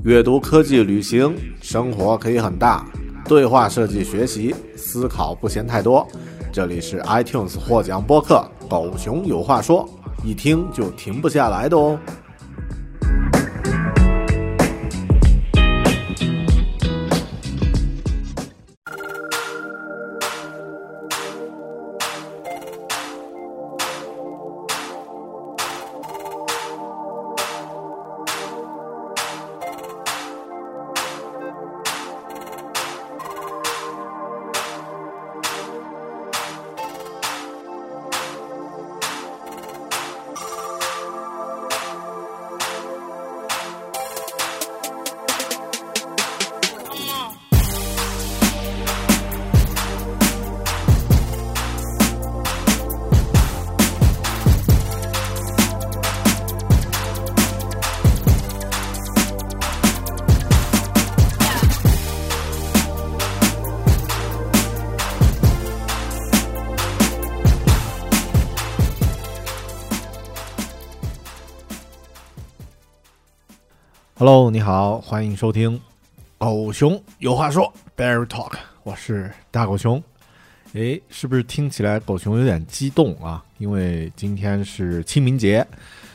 阅读、科技、旅行，生活可以很大。对话设计学习，思考不嫌太多。这里是 iTunes 获奖播客《狗熊有话说》，一听就停不下来的哦。Hello， 你好，欢迎收听狗熊有话说 Bear Talk， 我是大狗熊。是不是听起来狗熊有点激动啊？因为今天是清明节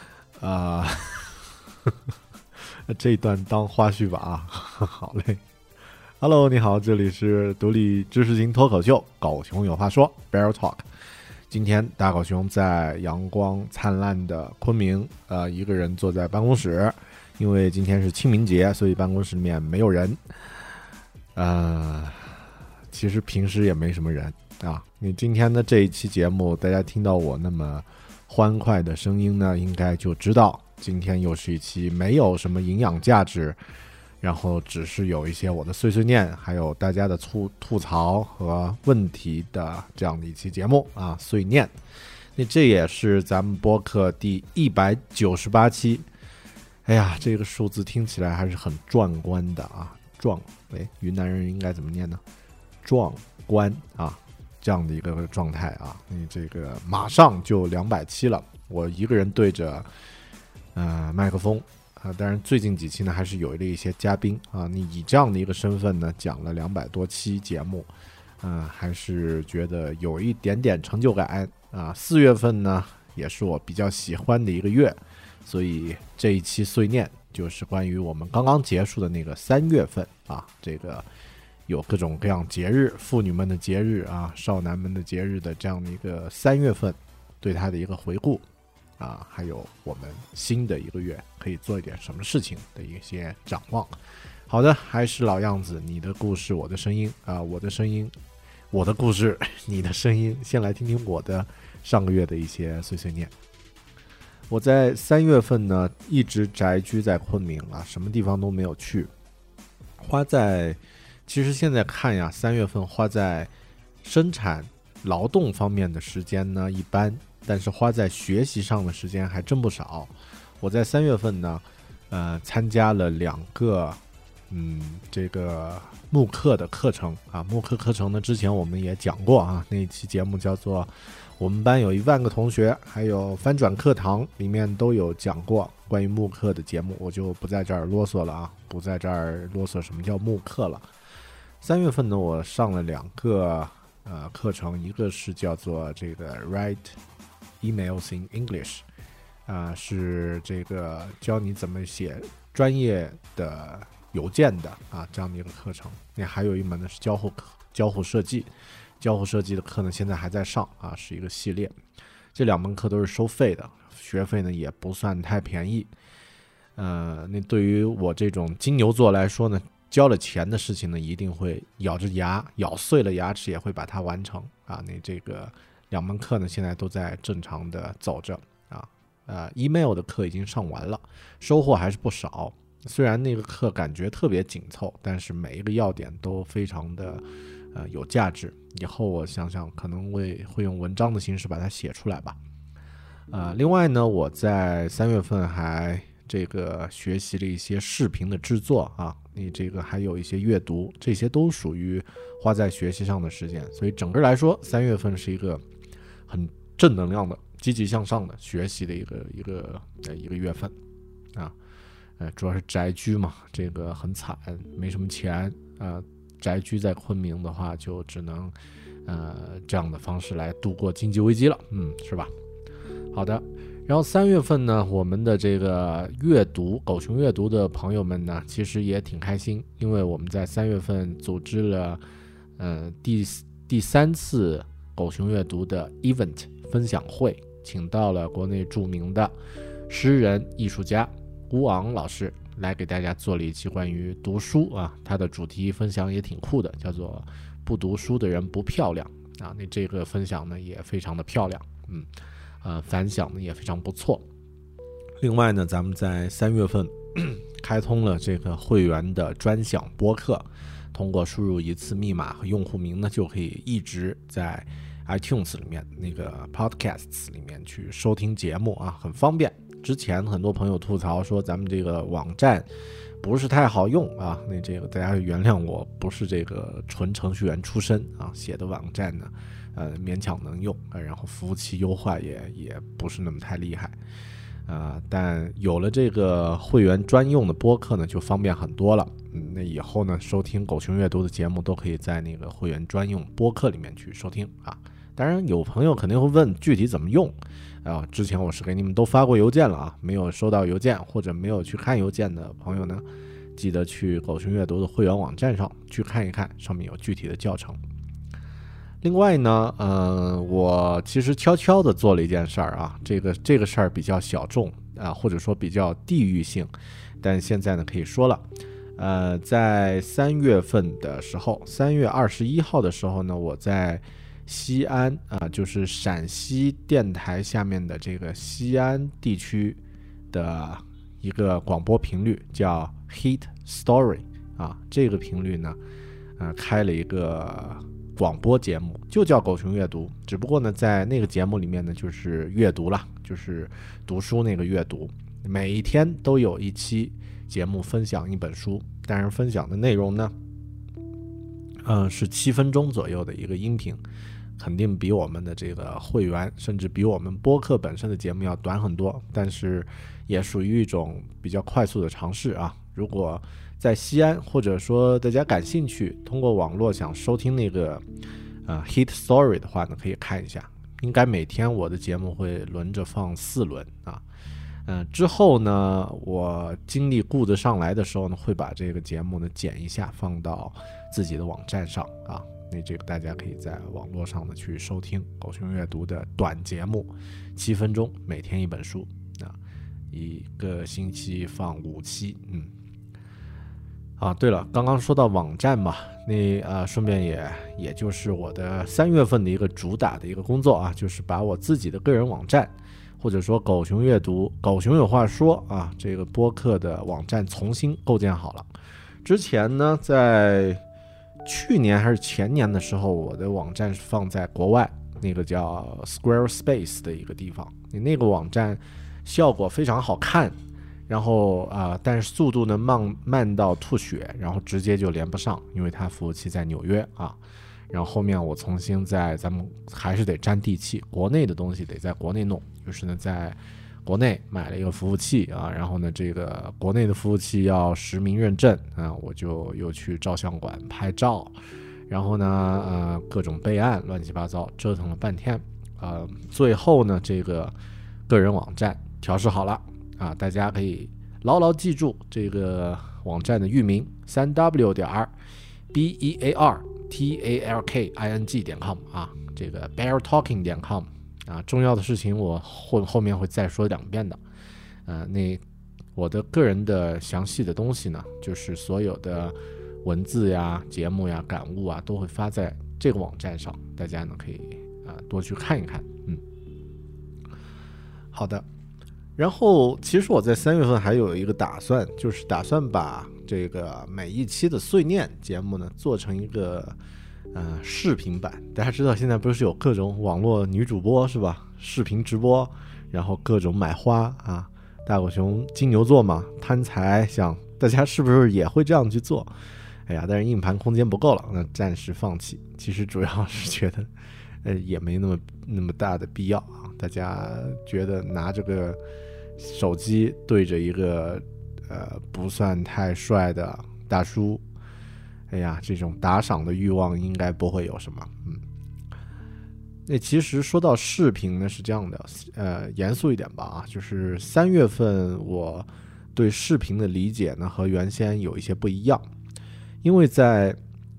这一段当花絮吧啊，好嘞。Hello， 你好，这里是独立知识型脱口秀狗熊有话说 Bear Talk。今天大狗熊在阳光灿烂的昆明一个人坐在办公室。因为今天是清明节，所以办公室里面没有人。其实平时也没什么人啊。你今天的这一期节目，大家听到我那么欢快的声音呢，应该就知道今天又是一期没有什么营养价值，然后只是有一些我的碎碎念，还有大家的吐槽和问题的这样的一期节目啊，碎念。那这也是咱们播客第198期。哎呀，这个数字听起来还是很壮观的啊！云南人应该怎么念呢？壮观啊，这样的一个状态啊！你这个马上就200期了，我一个人对着麦克风啊，当然最近几期呢还是有了一些嘉宾啊。你以这样的一个身份呢，讲了200多期节目，还是觉得有一点点成就感啊。4月份呢，也是我比较喜欢的一个月。所以这一期碎念就是关于我们刚刚结束的那个3月份啊，这个有各种各样节日，妇女们的节日啊，少男们的节日的这样的一个3月份，对它的一个回顾啊，还有我们新的一个月可以做一点什么事情的一些展望。好的，还是老样子，你的故事我的声音啊，我的声音我的故事你的声音。先来听听我的上个月的一些碎碎念。我在3月份呢，一直宅居在昆明啊，什么地方都没有去。其实现在看呀，3月份花在生产劳动方面的时间呢一般，但是花在学习上的时间还真不少。我在3月份呢，参加了2个这个慕课的课程啊。慕课课程呢，之前我们也讲过啊，那一期节目叫做我们班有1万个同学，还有翻转课堂里面都有讲过关于慕课的节目，我就不在这儿啰嗦了啊，不在这儿啰嗦什么叫慕课了。3月份呢，我上了2个课程，一个是叫做这个 Write Emails in English，是这个教你怎么写专业的邮件的啊这样的一个课程。那还有一门呢是交互设计。交互设计的课呢，现在还在上啊，是一个系列。这2门课都是收费的，学费呢也不算太便宜。那对于我这种金牛座来说呢，交了钱的事情呢，一定会咬着牙，咬碎了牙齿也会把它完成啊。那这个2门课呢，现在都在正常的走着啊。email 的课已经上完了，收获还是不少。虽然那个课感觉特别紧凑，但是每一个要点都非常的有价值。以后我想想可能会用文章的形式把它写出来吧。另外呢，我在3月份还这个学习了一些视频的制作啊，你这个还有一些阅读，这些都属于花在学习上的时间。所以整个来说，3月份是一个很正能量的、积极向上的学习的一个月份啊。 主要是宅居嘛，这个很惨，没什么钱宅居在昆明的话，就只能这样的方式来度过经济危机了，是吧？好的，然后3月份呢，我们的这个阅读狗熊阅读的朋友们呢，其实也挺开心，因为我们在3月份组织了第3次狗熊阅读的 event 分享会，请到了国内著名的诗人艺术家吴昂老师来给大家做了一期关于读书他的主题分享也挺酷的，叫做不读书的人不漂亮那这个分享呢也非常的漂亮，反响呢也非常不错。另外呢，咱们在3月份开通了这个会员的专享播客，通过输入一次密码和用户名呢，就可以一直在 iTunes 里面那个 Podcasts 里面去收听节目很方便。之前很多朋友吐槽说咱们这个网站不是太好用那这个大家原谅我不是这个纯程序员出身写的网站呢勉强能用然后服务器优化也不是那么太厉害但有了这个会员专用的播客呢，就方便很多了。那以后呢，收听狗熊阅读的节目都可以在那个会员专用播客里面去收听当然，有朋友肯定会问具体怎么用之前我是给你们都发过邮件了没有收到邮件或者没有去看邮件的朋友呢，记得去狗熊阅读的会员网站上去看一看，上面有具体的教程。另外呢，我其实悄悄的做了一件事儿这个事儿比较小众或者说比较地域性，但现在呢可以说了。在3月份的时候，3月21号的时候呢，我在西安就是陕西电台下面的这个西安地区的一个广播频率叫 Hit Story 这个频率呢，开了一个广播节目，就叫狗熊阅读，只不过呢在那个节目里面呢就是阅读了，就是读书那个阅读，每一天都有一期节目分享一本书，但是分享的内容呢是7分钟左右的一个音频，肯定比我们的这个会员甚至比我们播客本身的节目要短很多，但是也属于一种比较快速的尝试如果在西安或者说大家感兴趣通过网络想收听那个Hit Story 的话呢，可以看一下，应该每天我的节目会轮着放4轮之后呢，我精力顾得上来的时候呢，会把这个节目呢剪一下放到自己的网站上那这个大家可以在网络上呢去收听狗熊阅读的短节目，7分钟，每天一本书一个星期放5期对了，刚刚说到网站嘛，那顺便也就是我的3月份的一个主打的一个工作就是把我自己的个人网站或者说狗熊阅读狗熊有话说这个播客的网站重新构建好了。之前呢在去年还是前年的时候，我的网站是放在国外那个叫 Squarespace 的一个地方，那个网站效果非常好看，然后但是速度呢慢到吐血，然后直接就连不上，因为它服务器在纽约然后后面我重新咱们还是得沾地气，国内的东西得在国内弄，就是呢在国内买了一个服务器然后呢这个国内的服务器要实名认证我就又去照相馆拍照，然后呢各种备案乱七八糟折腾了半天最后呢这个个人网站调试好了大家可以牢牢记住这个网站的域名3w.beartalking.com 这个 beartalking.com 重要的事情我后面会再说2遍的那我的个人的详细的东西呢，就是所有的文字呀节目呀感悟都会发在这个网站上，大家呢可以多去看一看好的。然后其实我在3月份还有一个打算，就是打算把这个每一期的碎念节目呢做成一个视频版。大家知道现在不是有各种网络女主播是吧，视频直播，然后各种买花大狗熊金牛座嘛，贪财，想大家是不是也会这样去做？哎呀，但是硬盘空间不够了，那暂时放弃。其实主要是觉得也没那么大的必要大家觉得拿这个手机对着一个不算太帅的大叔，哎呀，这种打赏的欲望应该不会有什么。那其实说到视频呢，是这样的，严肃一点吧啊，就是3月份我对视频的理解呢和原先有一些不一样，因为在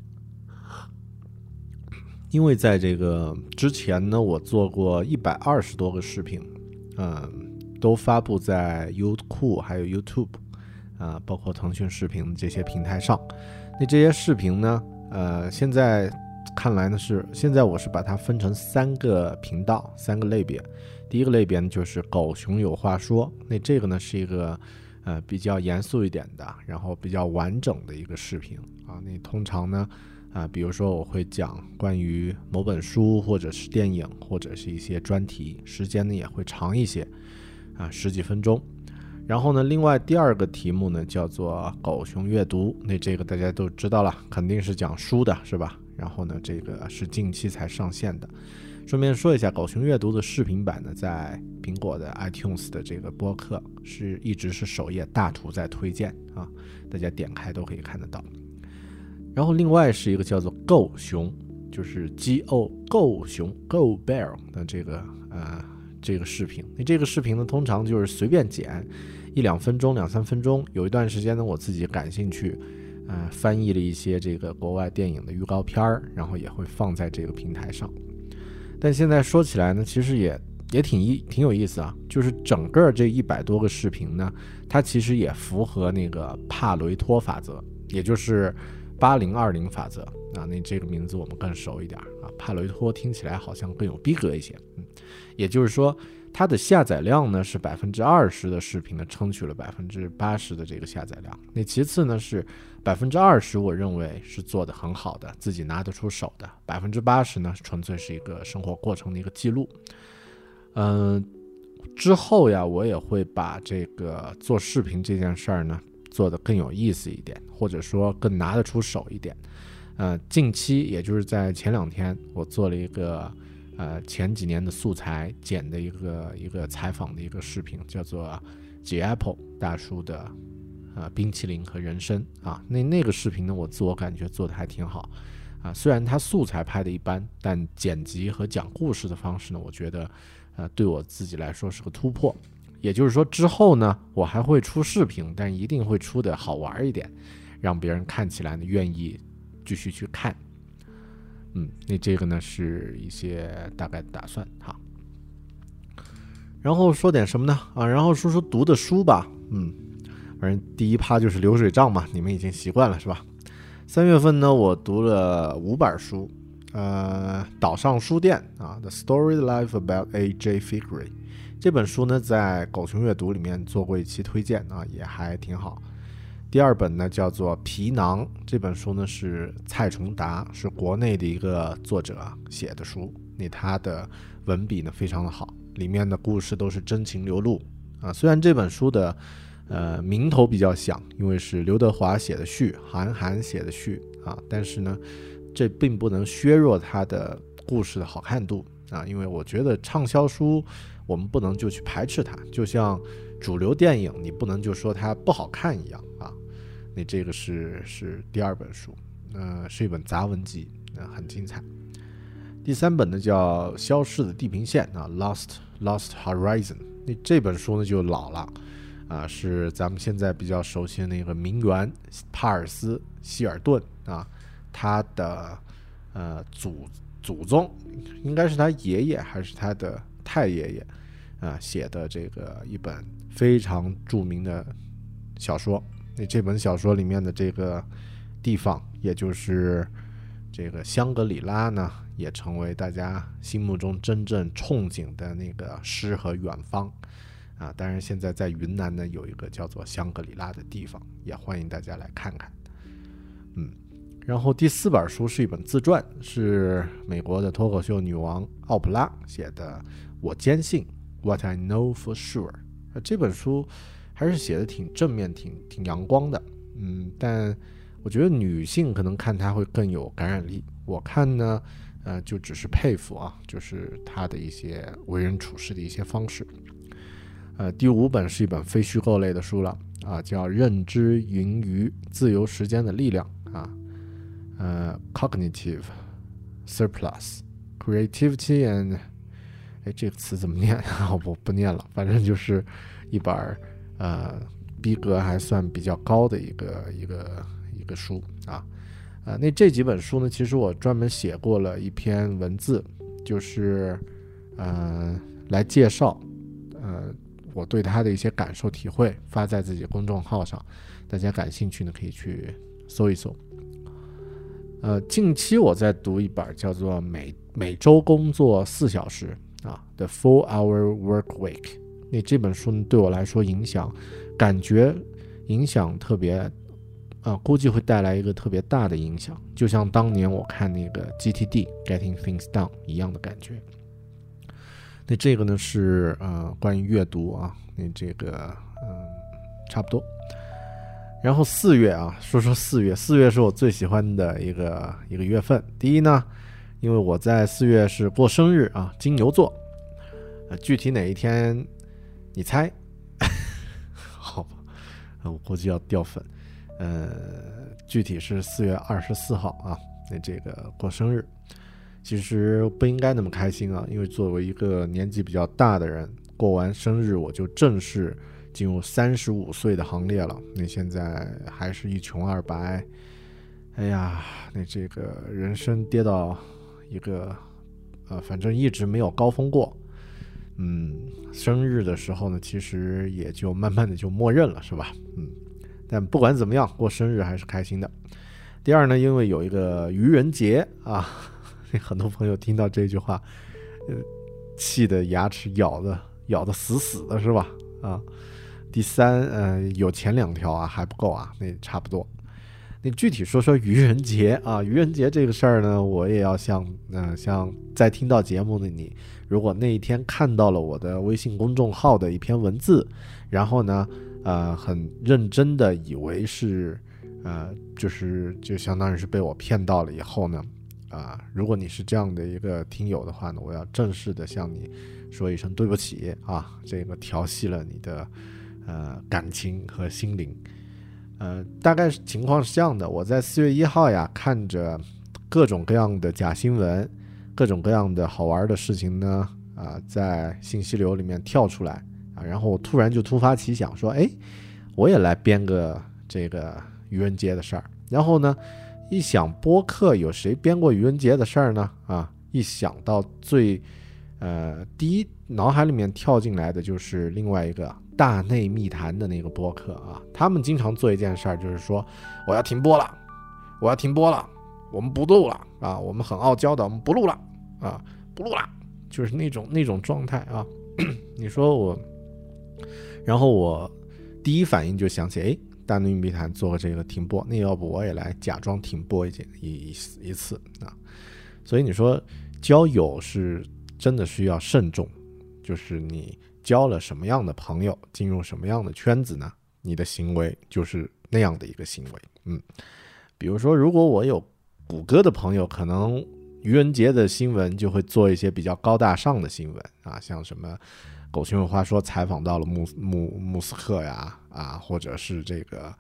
这个之前呢，我做过120多个视频，都发布在优酷还有 YouTube，包括腾讯视频这些平台上。那这些视频呢，现在看来呢现在我是把它分成3个频道，3个类别。第一个类别呢就是狗熊有话说，那这个呢是一个比较严肃一点的，然后比较完整的一个视频啊。那通常呢比如说我会讲关于某本书或者是电影或者是一些专题，时间呢也会长一些10几分钟。然后呢，另外第2个题目呢叫做狗熊阅读，那这个大家都知道了，肯定是讲书的，是吧？然后呢，这个是近期才上线的。顺便说一下，狗熊阅读的视频版呢，在苹果的 iTunes 的这个播客一直是首页大图在推荐啊，大家点开都可以看得到。然后另外是一个叫做够熊，就是 够熊 Go Bear 的这个视频。那这个视频呢，通常就是随便剪1-2分钟、2-3分钟。有一段时间呢，我自己感兴趣，翻译了一些这个国外电影的预告片，然后也会放在这个平台上。但现在说起来呢，其实也挺有意思啊，就是整个这100多个视频呢，它其实也符合那个帕雷托法则，也就是80-20法则啊。那这个名字我们更熟一点啊，帕雷托听起来好像更有逼格一些。也就是说，它的下载量呢是20%的视频呢撑取了80%的这个下载量。那其次呢是20%，我认为是做得很好的，自己拿得出手的。80%呢纯粹是一个生活过程的一个记录。之后呀，我也会把这个做视频这件事儿呢做得更有意思一点，或者说更拿得出手一点。近期也就是在前2天，我做了一个前几年的素材剪的一个采访的一个视频，叫做 G-Apple 大叔的冰淇淋和人生啊。那个视频呢，我自我感觉做的还挺好啊。虽然它素材拍的一般，但剪辑和讲故事的方式呢，我觉得对我自己来说是个突破。也就是说之后呢，我还会出视频，但一定会出的好玩一点，让别人看起来呢愿意继续去看。那这个呢是一些大概的打算哈。然后说点什么呢？然后说说读的书吧。反正第一趴就是流水账嘛，你们已经习惯了是吧？3月份呢，我读了5本书。岛上书店The Story Life About A.J. Fikry 这本书呢，在狗熊阅读里面做过一期推荐也还挺好。第2本呢叫做皮囊，这本书呢是蔡崇达，是国内的一个作者写的书。他的文笔呢非常的好，里面的故事都是真情流露虽然这本书的名头比较响，因为是刘德华写的序，韩寒写的序但是呢这并不能削弱它的故事的好看度因为我觉得畅销书我们不能就去排斥它，就像主流电影你不能就说它不好看一样那这个是第2本书，是一本杂文集，很精彩。第3本呢叫消失的地平线Lost Horizon， 那这本书呢就老了是咱们现在比较熟悉的那个名媛帕尔斯希尔顿他的祖宗应该是他爷爷还是他的太爷爷写的这个一本非常著名的小说。那这本小说里面的这个地方，也就是这个香格里拉呢，也成为大家心目中真正憧憬的那个诗和远方当然现在在云南呢有一个叫做香格里拉的地方，也欢迎大家来看看。然后第4本书是一本自传，是美国的脱口秀女王奥普拉写的，我坚信 What I Know for Sure。这本书还是写的挺正面，挺阳光的。但我觉得女性可能看它会更有感染力。我看呢，就只是佩服就是她的一些为人处事的一些方式。 第5本是一本非虚构类的书了啊，叫《认知盈余：自由时间的力量》啊，Cognitive Surplus Creativity and 这个词怎么念我不念了，反正就是一本逼格还算比较高的一个书啊。那这几本书呢，其实我专门写过了一篇文字，就是来介绍我对它的一些感受体会，发在自己公众号上，大家感兴趣呢可以去搜一搜。近期我在读一本叫做每周工作4小时The 4-Hour Work Week。那这本书呢对我来说感觉影响特别估计会带来一个特别大的影响，就像当年我看那个 GTD Getting Things Done 一样的感觉。那这个呢是关于阅读那这个差不多。然后4月说4月是我最喜欢的一个月份。第一呢，因为我在4月是过生日金牛座，具体哪一天你猜？好吧，我估计要掉粉。具体是4月24号那这个过生日。其实不应该那么开心因为作为一个年纪比较大的人，过完生日我就正式进入35岁的行列了。那现在还是一穷二白，哎呀，那这个人生跌到一个反正一直没有高峰过。生日的时候呢，其实也就慢慢的就默认了，是吧？但不管怎么样，过生日还是开心的。第二呢，因为有一个愚人节很多朋友听到这句话气得牙齿咬得死死的，是吧？第三有前2条还不够那差不多。那具体说愚人节愚人节这个事儿呢，我也要像在听到节目的你，如果那一天看到了我的微信公众号的一篇文字，然后呢很认真的以为是就相当于是被我骗到了以后呢如果你是这样的一个听友的话呢，我要正式的向你说一声对不起这个调戏了你的感情和心灵。大概情况是这样的，我在4月1号看着各种各样的假新闻，各种各样的好玩的事情呢在信息流里面跳出来然后我突然就突发奇想说我也来编个这个愚人节的事儿。然后呢一想播客有谁编过愚人节的事儿呢一想到第一脑海里面跳进来的就是另外一个大内密谈的那个播客他们经常做一件事儿，就是说我要停播了，我们不录了我们很傲娇的，我们不录了不录了，就是那种状态你说我，然后我第一反应就想起大内密谈做个这个停播，那要不我也来假装停播一次所以你说交友是真的需要慎重，就是你交了什么样的朋友，进入什么样的圈子呢，你的行为就是那样的一个行为。比如说如果我有谷歌的朋友，可能愚人节的新闻就会做一些比较高大上的新闻像什么狗熊有话说采访到了穆斯克或者是这个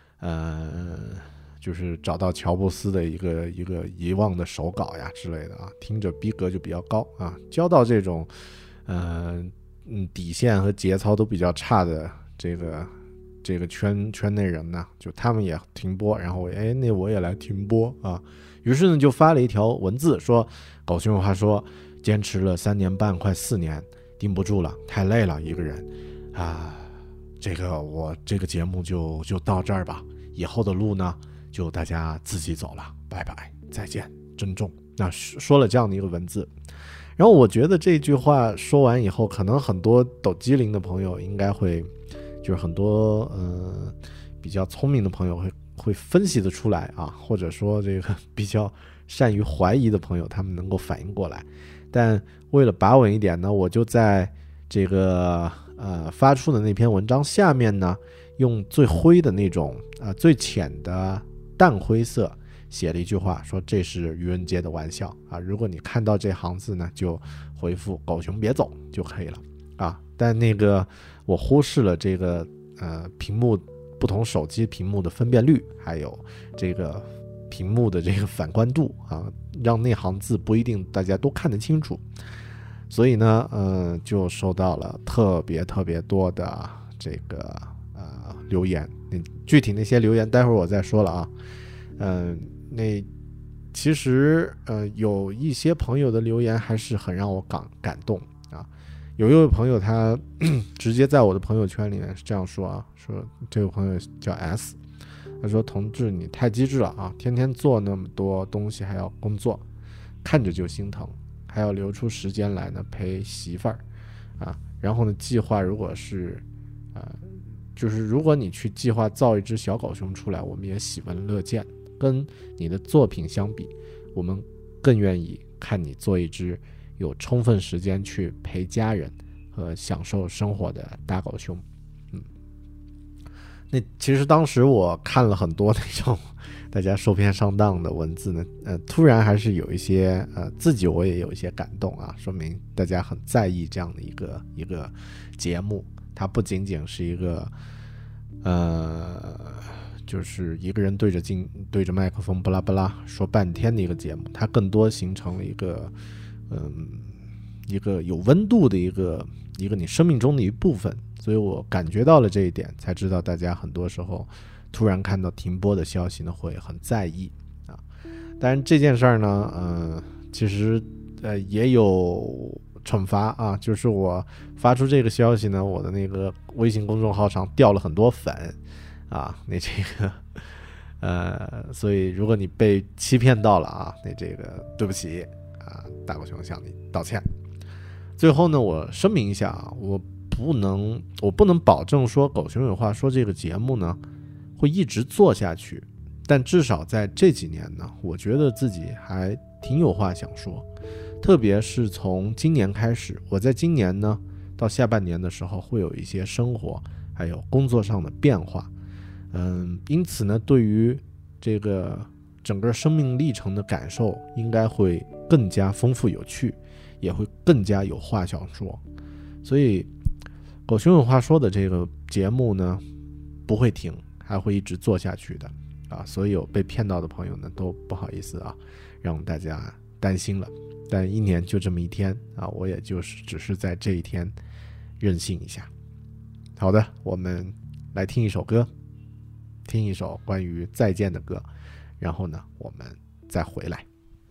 就是找到乔布斯的一个遗忘的手稿之类的听着逼格就比较高交到这种底线和节操都比较差的这个圈内人呢，就他们也停播，然后那我也来停播于是呢就发了一条文字说，狗熊有话说坚持了3年半快4年，顶不住了，太累了一个人我这个节目就到这儿吧，以后的路呢就大家自己走了，拜拜再见，珍重。那说了这样的一个文字，然后我觉得这句话说完以后，可能很多抖机灵的朋友应该会，就是很多比较聪明的朋友会分析得出来或者说这个比较善于怀疑的朋友，他们能够反应过来。但为了把稳一点呢，我就在这个发出的那篇文章下面呢，用最灰的那种最浅的淡灰色写了一句话，说这是愚人节的玩笑如果你看到这行字呢，就回复狗熊别走就可以了但那个我忽视了这个屏幕不同手机屏幕的分辨率，还有这个屏幕的这个反光度啊，让那行字不一定大家都看得清楚。所以呢，就收到了特别多的这个留言。具体那些留言待会儿我再说了啊。那其实有一些朋友的留言还是很让我感动啊。有一位朋友他直接在我的朋友圈里面是这样说啊，说这位朋友叫 S， 他说同志你太机智了啊，天天做那么多东西还要工作，看着就心疼，还要留出时间来呢陪媳妇儿啊。然后呢计划如果是就是如果你去计划造一只小狗熊出来，我们也喜闻乐见。跟你的作品相比，我们更愿意看你做一只有充分时间去陪家人和享受生活的大狗熊。那其实当时我看了很多那种大家受骗上当的文字呢，突然还是有一些自己我也有一些感动啊，说明大家很在意这样的一个节目，它不仅仅是一个就是一个人对着麦克风巴拉巴拉说半天的一个节目，它更多形成了一个有温度的一个你生命中的一部分。所以我感觉到了这一点，才知道大家很多时候突然看到停播的消息呢会很在意啊。当然这件事儿呢其实也有惩罚啊，就是我发出这个消息呢，我的那个微信公众号上掉了很多粉啊，那这个所以如果你被欺骗到了啊，那这个对不起啊，大狗熊向你道歉。最后呢，我声明一下啊，我不能保证说狗熊有话说这个节目呢会一直做下去，但至少在这几年呢，我觉得自己还挺有话想说。特别是从今年开始，我在今年呢到下半年的时候会有一些生活还有工作上的变化，因此呢对于这个整个生命历程的感受应该会更加丰富有趣，也会更加有话想说。所以狗熊有话说的这个节目呢不会停，还会一直做下去的啊。所有被骗到的朋友呢都不好意思啊，让大家担心了。但一年就这么一天啊，我也只是在这一天任性一下。好的，我们来听一首歌，听一首关于再见的歌，然后呢我们再回来。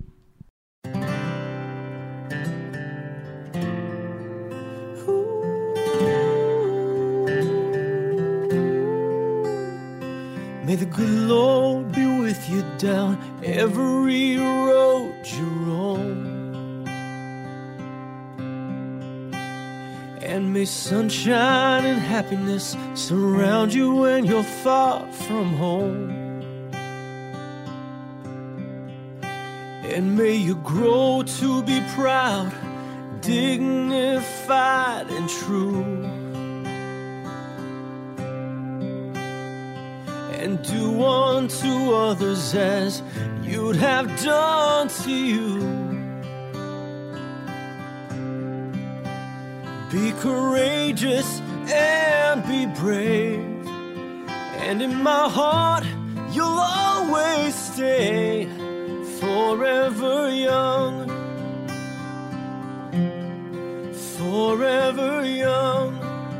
May the good Lord be with you down every road you roam, and may sunshine and happiness surround you when you're far from home, and may you grow to be proud, dignified and true, and do unto others as you'd have done to you. Be courageous and be brave, and in my heart you'll always stay, forever young, forever young.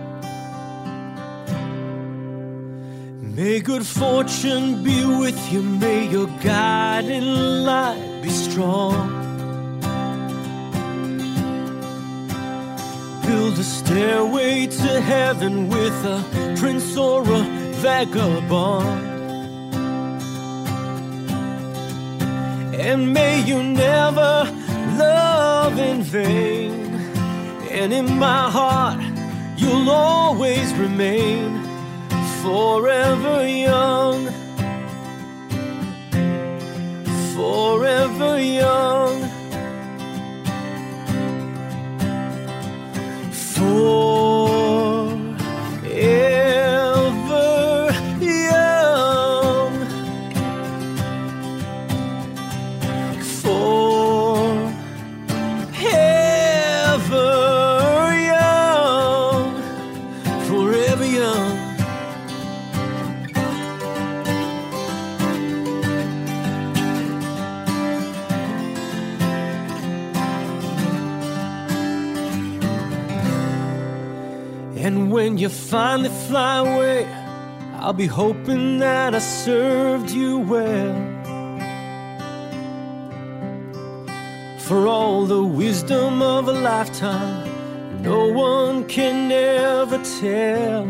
May good fortune be with you, may your guiding light be strong. Build a stairway to heaven with a prince or a vagabond, and may you never love in vain, and in my heart you'll always remain, forever young, forever young, forever young, forever young, when you finally fly away, I'll be hoping that I served you well. For all the wisdom of a lifetime, no one can ever tell.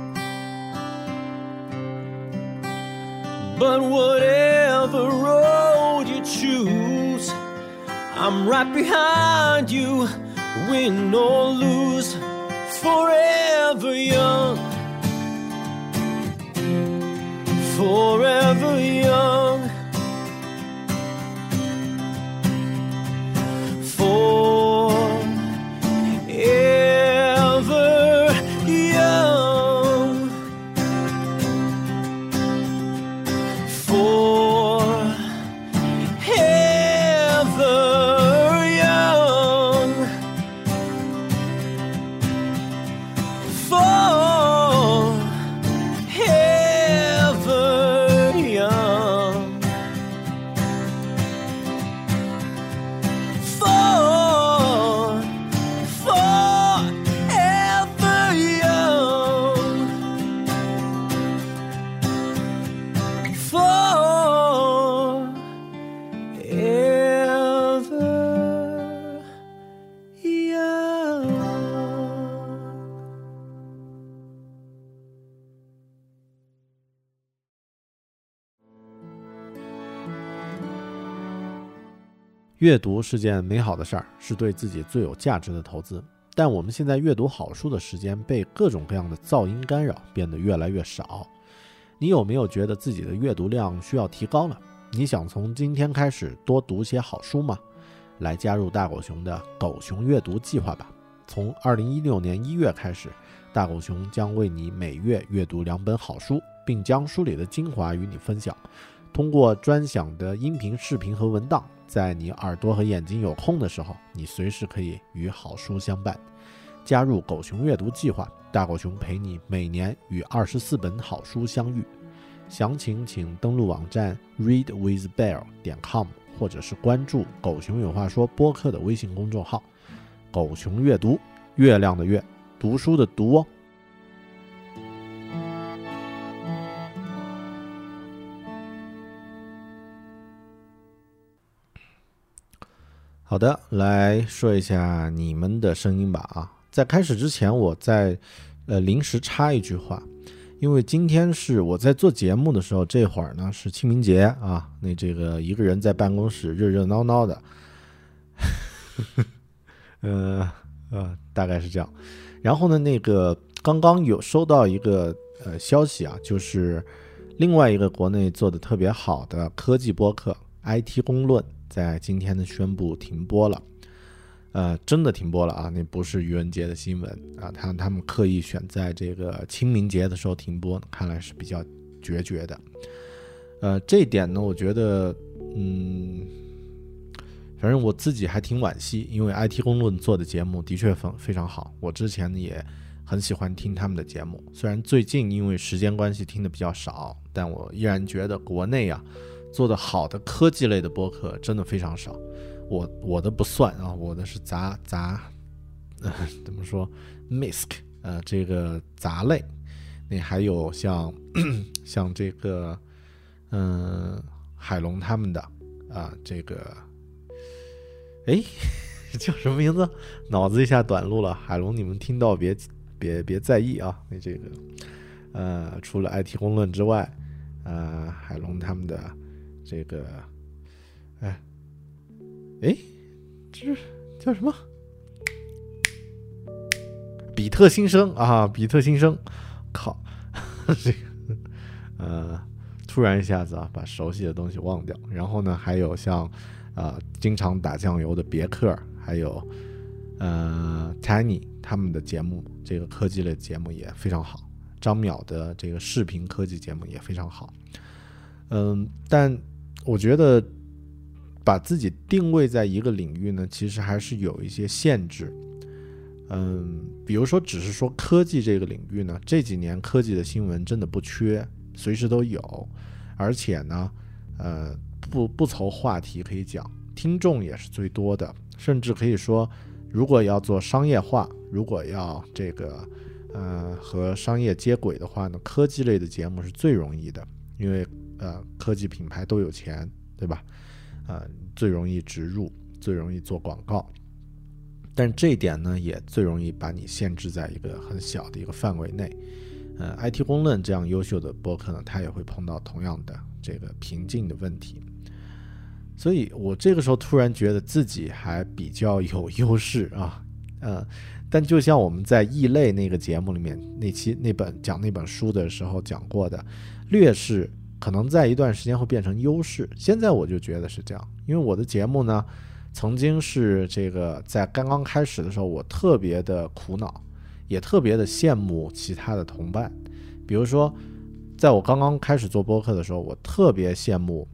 But whatever road you choose, I'm right behind you, win or lose, forever young, forever young, forever young, forever young, forever young, 阅读是件美好的事儿，是对自己最有价值的投资。但我们现在阅读好书的时间被各种各样的噪音干扰，变得越来越少。你有没有觉得自己的阅读量需要提高了？你想从今天开始多读些好书吗？来加入大狗熊的狗熊阅读计划吧。从2016年1月开始，大狗熊将为你每月阅读2本好书，并将书里的精华与你分享。通过专享的音频、视频和文档，在你耳朵和眼睛有空的时候，你随时可以与好书相伴。加入狗熊阅读计划，大狗熊陪你每年与24本好书相遇。详情请登录网站 readwithbear.com， 或者是关注狗熊有话说播客的微信公众号。狗熊阅读，月亮的月，读书的读哦。好的，来说一下你们的声音吧啊！在开始之前，我再临时插一句话，因为今天是我在做节目的时候，这会儿呢是清明节啊，那这个一个人在办公室热热闹闹的，大概是这样。然后呢，那个刚刚有收到一个消息啊，就是另外一个国内做的特别好的科技播客 IT 公论。在今天呢宣布停播了，真的停播了啊！那不是愚人节的新闻啊，他们刻意选在这个清明节的时候停播，看来是比较决绝的。这一点呢，我觉得，反正我自己还挺惋惜，因为 IT 公论做的节目的确非常好，我之前也很喜欢听他们的节目，虽然最近因为时间关系听的比较少，但我依然觉得国内啊。做的好的科技类的播客真的非常少，我的不算啊，我的是杂怎么说 misc 这个杂类，那还有像这个海龙他们的啊这个叫什么名字？脑子一下短路了。海龙你们听到别在意啊，那这个除了 IT 公论之外，海龙他们的。这个，这叫什么？比特新生啊，比特新生，靠，这个，突然一下子啊，把熟悉的东西忘掉。然后呢，还有像，经常打酱油的别克，还有Tiny 他们的节目，这个科技类的节目也非常好。张淼的这个视频科技节目也非常好。但我觉得把自己定位在一个领域呢，其实还是有一些限制。比如说只是说科技这个领域呢，这几年科技的新闻真的不缺，随时都有，而且呢，不愁话题可以讲，听众也是最多的，甚至可以说，如果要做商业化，如果要这个和商业接轨的话呢，科技类的节目是最容易的，因为科技品牌都有钱，对吧？最容易植入，最容易做广告。但这一点呢，也最容易把你限制在一个很小的一个范围内。IT 公论这样优秀的播客呢，它也会碰到同样的这个瓶颈的问题。所以我这个时候突然觉得自己还比较有优势啊，但就像我们在异类那个节目里面讲那本书的时候讲过的，劣势可能在一段时间会变成优势。现在我就觉得是这样，因为我的节目呢，曾经是这个在刚刚开始的时候，我特别的苦恼，也特别的羡慕其他的同伴。比如说，在我刚刚开始做播客的时候，我特别羡慕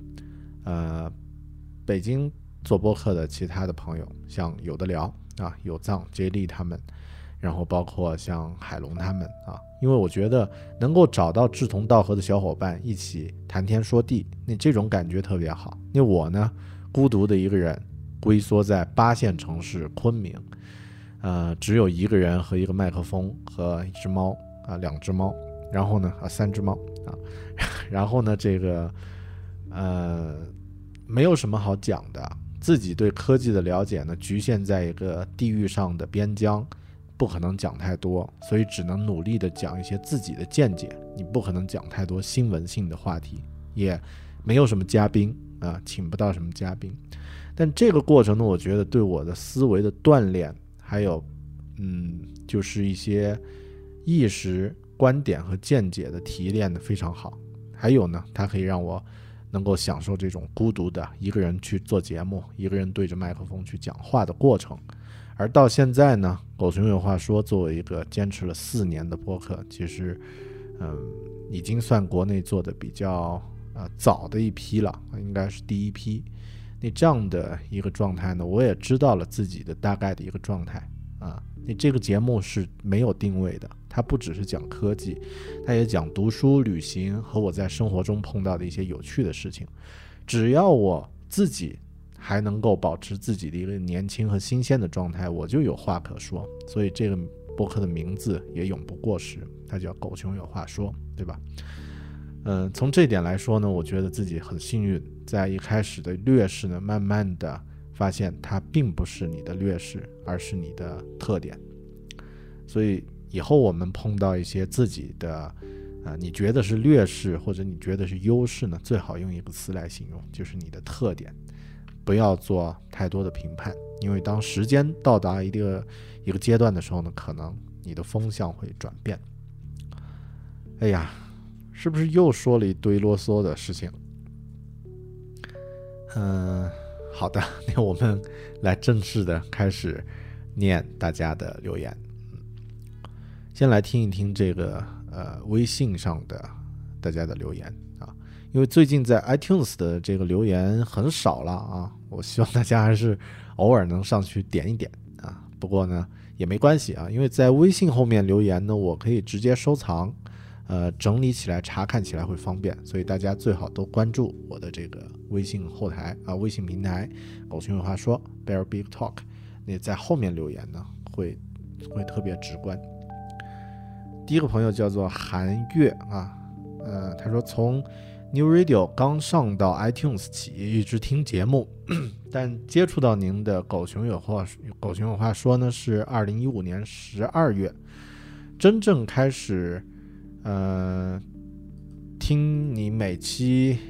北京做播客的其他的朋友，像有的聊啊，有藏 J 莉他们，然后包括像海龙他们啊，因为我觉得能够找到志同道合的小伙伴一起谈天说地，那这种感觉特别好。因为我呢，孤独的一个人龟缩在8线城市昆明，只有一个人和一个麦克风和一只猫啊，2只猫，然后呢3只猫啊，然后呢这个没有什么好讲的，自己对科技的了解呢局限在一个地域上的边疆，不可能讲太多，所以只能努力的讲一些自己的见解。你不可能讲太多新闻性的话题，也没有什么嘉宾啊，请不到什么嘉宾。但这个过程呢，我觉得对我的思维的锻炼，还有就是一些意识、观点和见解的提炼的非常好。还有呢，它可以让我能够享受这种孤独的一个人去做节目，一个人对着麦克风去讲话的过程。而到现在呢，狗熊有话说作为一个坚持了4年的播客，其实已经算国内做的比较早的一批了，应该是第一批。那这样的一个状态呢，我也知道了自己的大概的一个状态啊。那这个节目是没有定位的，它不只是讲科技，它也讲读书、旅行和我在生活中碰到的一些有趣的事情。只要我自己还能够保持自己的一个年轻和新鲜的状态，我就有话可说。所以这个播客的名字也永不过时，它叫狗熊有话说，对吧？从这点来说呢，我觉得自己很幸运，在一开始的劣势呢，慢慢的发现它并不是你的劣势，而是你的特点。所以以后我们碰到一些自己的你觉得是劣势或者你觉得是优势呢，最好用一个词来形容，就是你的特点。不要做太多的评判，因为当时间到达一个阶段的时候呢，可能你的风向会转变。哎呀，是不是又说了一堆啰嗦的事情？好的，那我们来正式的开始念大家的留言。先来听一听这个微信上的大家的留言啊，因为最近在 iTunes 的这个留言很少了啊，我希望大家还是偶尔能上去点一点啊。不过呢也没关系啊，因为在微信后面留言呢，我可以直接收藏，整理起来查看起来会方便，所以大家最好都关注我的这个微信后台啊，微信平台狗熊有话说 Bear Big Talk， 那在后面留言呢会特别直观。第一个朋友叫做韩月啊，他说从 New Radio 刚上到 iTunes 起一直听节目，但接触到您的狗熊有话说呢是2015年12月，真正开始听你每期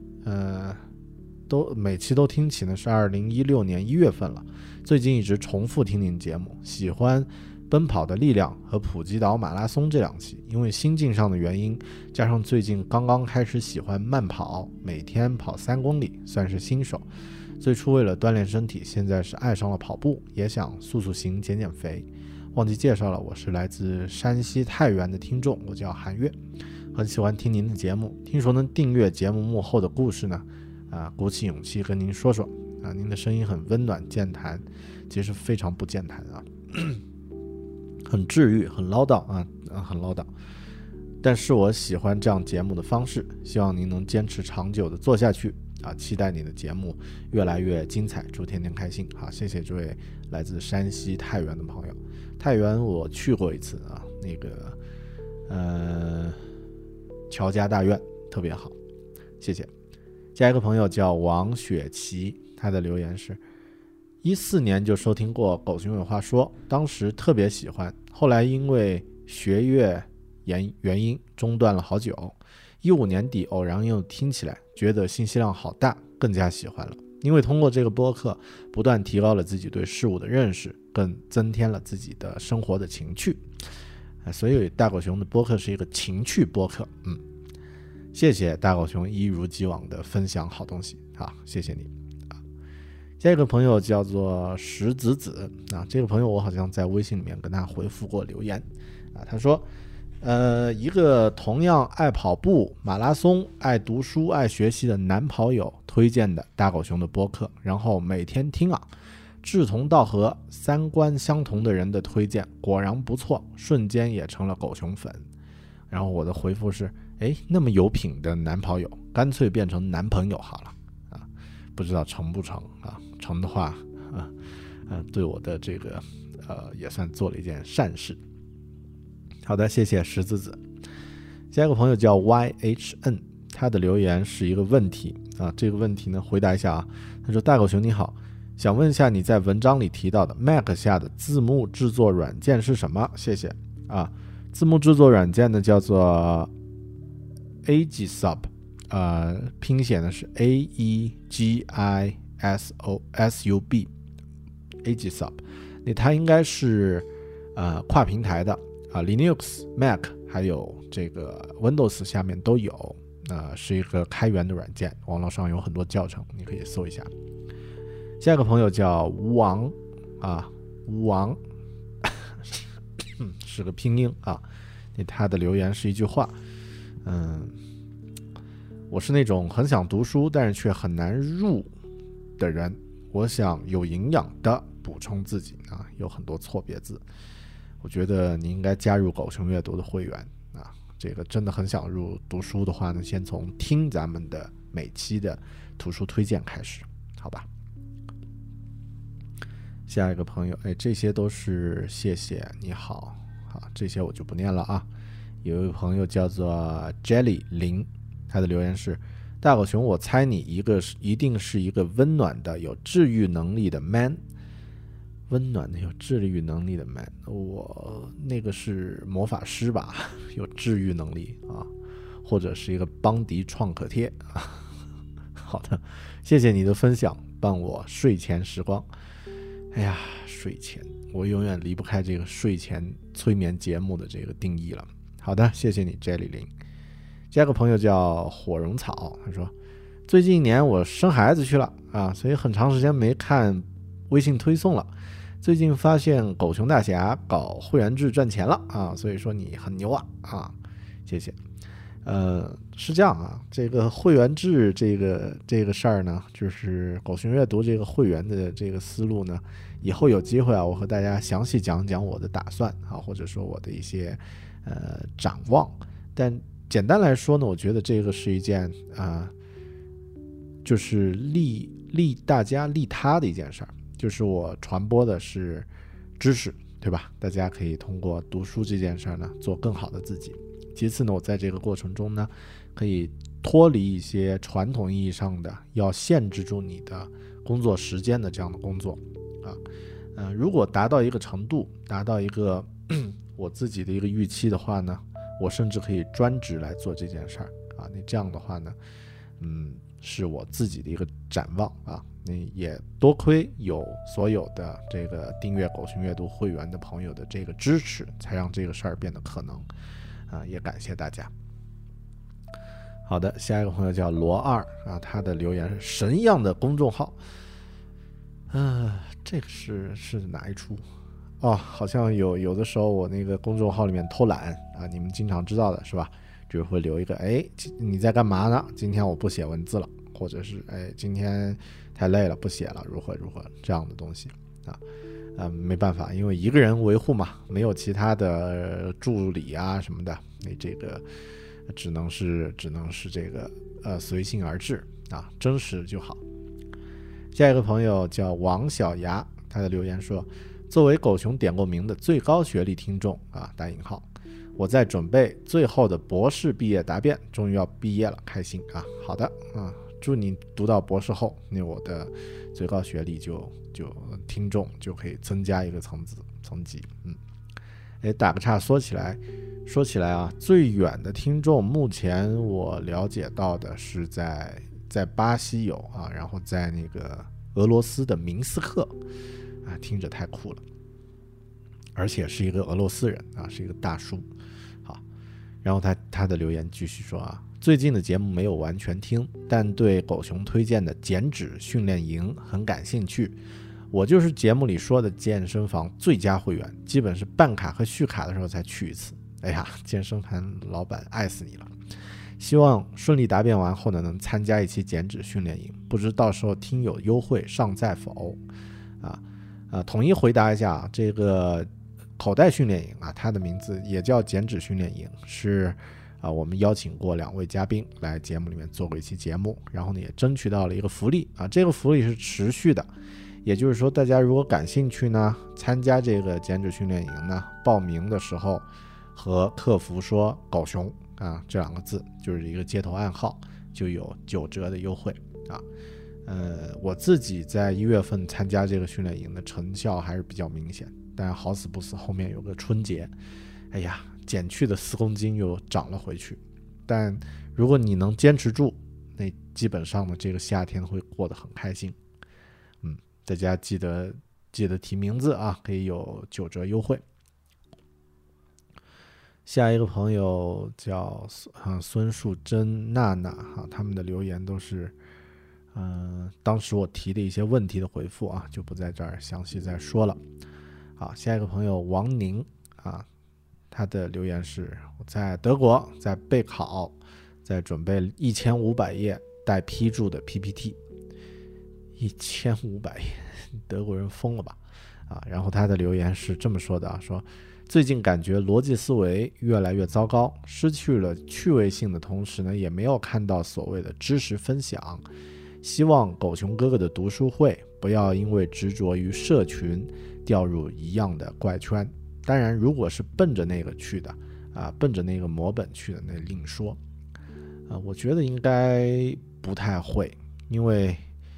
都听起呢是2016年1月份了，最近一直重复听您节目，喜欢奔跑的力量和普吉岛马拉松这2期，因为心境上的原因，加上最近刚刚开始喜欢慢跑，每天跑3公里，算是新手。最初为了锻炼身体，现在是爱上了跑步，也想塑形减肥。忘记介绍了，我是来自山西太原的听众，我叫韩月，很喜欢听您的节目，听说能订阅节目幕后的故事呢，鼓起勇气跟您说说啊，您的声音很温暖健谈，其实非常不健谈啊。很治愈，很唠叨啊，很唠叨。 但是我喜欢这样节目的方式，希望您能坚持长久的做下去啊！期待你的节目越来越精彩，祝天天开心。好，谢谢这位来自山西太原的朋友。太原我去过一次啊，那个乔家大院特别好，谢谢。下一个朋友叫王雪琪，他的留言是14年就收听过狗熊有话说，当时特别喜欢，后来因为学业原因中断了好久，15年底偶然又听起来，觉得信息量好大，更加喜欢了。因为通过这个播客不断提高了自己对事物的认识，更增添了自己的生活的情趣，所以大狗熊的播客是一个情趣播客。谢谢大狗熊一如既往的分享好东西啊，谢谢你啊。下一个朋友叫做石子子啊，这个朋友我好像在微信里面跟他回复过留言啊，他说一个同样爱跑步、马拉松、爱读书、爱学习的男跑友推荐的大狗熊的播客，然后每天听啊，志同道合、三观相同的人的推荐，果然不错，瞬间也成了狗熊粉。然后我的回复是，那么有品的男跑友，干脆变成男朋友好了啊，不知道成不成啊？成的话对我的这个也算做了一件善事。好的，谢谢石子子。下一个朋友叫 YHN， 他的留言是一个问题啊，这个问题呢回答一下啊。他说：大狗熊你好，想问一下你在文章里提到的 Mac 下的字幕制作软件是什么？谢谢啊。字幕制作软件呢叫做 Agisub， 拼写呢是 AEGISUB Agisub， 那它应该是跨平台的Linux、Mac 还有这个 Windows 下面都有，是一个开源的软件，网络上有很多教程，你可以搜一下。下一个朋友叫吴王吴王是个拼音啊，他的留言是一句话，我是那种很想读书但是却很难入的人，我想有营养的补充自己啊，有很多错别字。我觉得你应该加入狗熊阅读的会员啊！这个真的很想读书的话呢，先从听咱们的每期的图书推荐开始，好吧？下一个朋友，这些都是谢谢你好，这些我就不念了啊。有一个朋友叫做 Jelly 0，他的留言是：大狗熊，我猜你一定是一个温暖的、有治愈能力的 man。温暖的有治愈能力的 man， 我那个是魔法师吧，有治愈能力啊，或者是一个邦迪创可贴啊。好的，谢谢你的分享，伴我睡前时光。睡前我永远离不开这个睡前催眠节目的这个定义了。好的，谢谢你 Jelly 0。下一个朋友叫火绒草，他说最近1年我生孩子去了啊，所以很长时间没看微信推送了。最近发现狗熊大侠搞会员制赚钱了啊，所以说你很牛啊，谢谢。是这样啊，这个会员制这个事儿呢，就是狗熊阅读这个会员的这个思路呢，以后有机会啊，我和大家详细讲讲我的打算啊，或者说我的一些展望。但简单来说呢，我觉得这个是一件就是利大家利他的一件事儿。就是我传播的是知识，对吧？大家可以通过读书这件事呢，做更好的自己。其次呢，我在这个过程中呢，可以脱离一些传统意义上的要限制住你的工作时间的这样的工作啊。如果达到一个程度，达到一个我自己的一个预期的话呢，我甚至可以专职来做这件事儿啊。那这样的话呢，是我自己的一个展望啊。也多亏有所有的这个订阅狗熊阅读会员的朋友的这个支持，才让这个事儿变得可能啊，也感谢大家。好的，下一个朋友叫罗二啊，他的留言是神一样的公众号，这个是哪一出？好像有的时候我那个公众号里面偷懒啊，你们经常知道的是吧？就会留一个你在干嘛呢？今天我不写文字了，或者是今天太累了不写了，如何这样的东西啊。没办法，因为一个人维护嘛，没有其他的助理啊什么的那这个只能是这个随性而至啊，真实就好。下一个朋友叫王小牙，他的留言说，作为狗熊点过名的最高学历听众啊，打引号，我在准备最后的博士毕业答辩，终于要毕业了，开心啊！好的啊，祝你读到博士后，那我的最高学历就听众就可以增加一个层级。打个岔，说起来啊，最远的听众目前我了解到的是在巴西有啊，然后在那个俄罗斯的明斯克啊，听着太酷了，而且是一个俄罗斯人啊，是一个大叔。好，然后他的留言继续说啊，最近的节目没有完全听，但对狗熊推荐的减脂训练营很感兴趣。我就是节目里说的健身房最佳会员，基本是办卡和续卡的时候才去一次。哎呀，健身房老板爱死你了！希望顺利答辩完后呢，能参加一期减脂训练营，不知到时候听友优惠尚在否？统一回答一下，这个口袋训练营啊，它的名字也叫减脂训练营，是我们邀请过2位嘉宾来节目里面做过一期节目，然后呢也争取到了一个福利啊，这个福利是持续的，也就是说大家如果感兴趣呢，参加这个减脂训练营呢，报名的时候和客服说狗熊啊这2个字，就是一个街头暗号，就有9折的优惠啊。我自己在1月份参加这个训练营的成效还是比较明显，但好死不死后面有个春节，哎呀，减去的4公斤又长了回去。但如果你能坚持住，那基本上呢这个夏天会过得很开心。大家记得提名字啊，可以有9折优惠。下一个朋友叫孙树珍娜娜哈，他们的留言都是当时我提的一些问题的回复啊，就不在这儿详细再说了。好，下一个朋友王宁啊，他的留言是，我在德国在备考，在准备1500页待批注的 PPT。1500页，德国人疯了吧？啊，然后他的留言是这么说的啊，说最近感觉逻辑思维越来越糟糕，失去了趣味性的同时呢，也没有看到所谓的知识分享。希望狗熊哥哥的读书会不要因为执着于社群掉入一样的怪圈。当然，如果是奔着那个去的啊，奔着那个模本去的，那另说。我觉得应该不太会，因为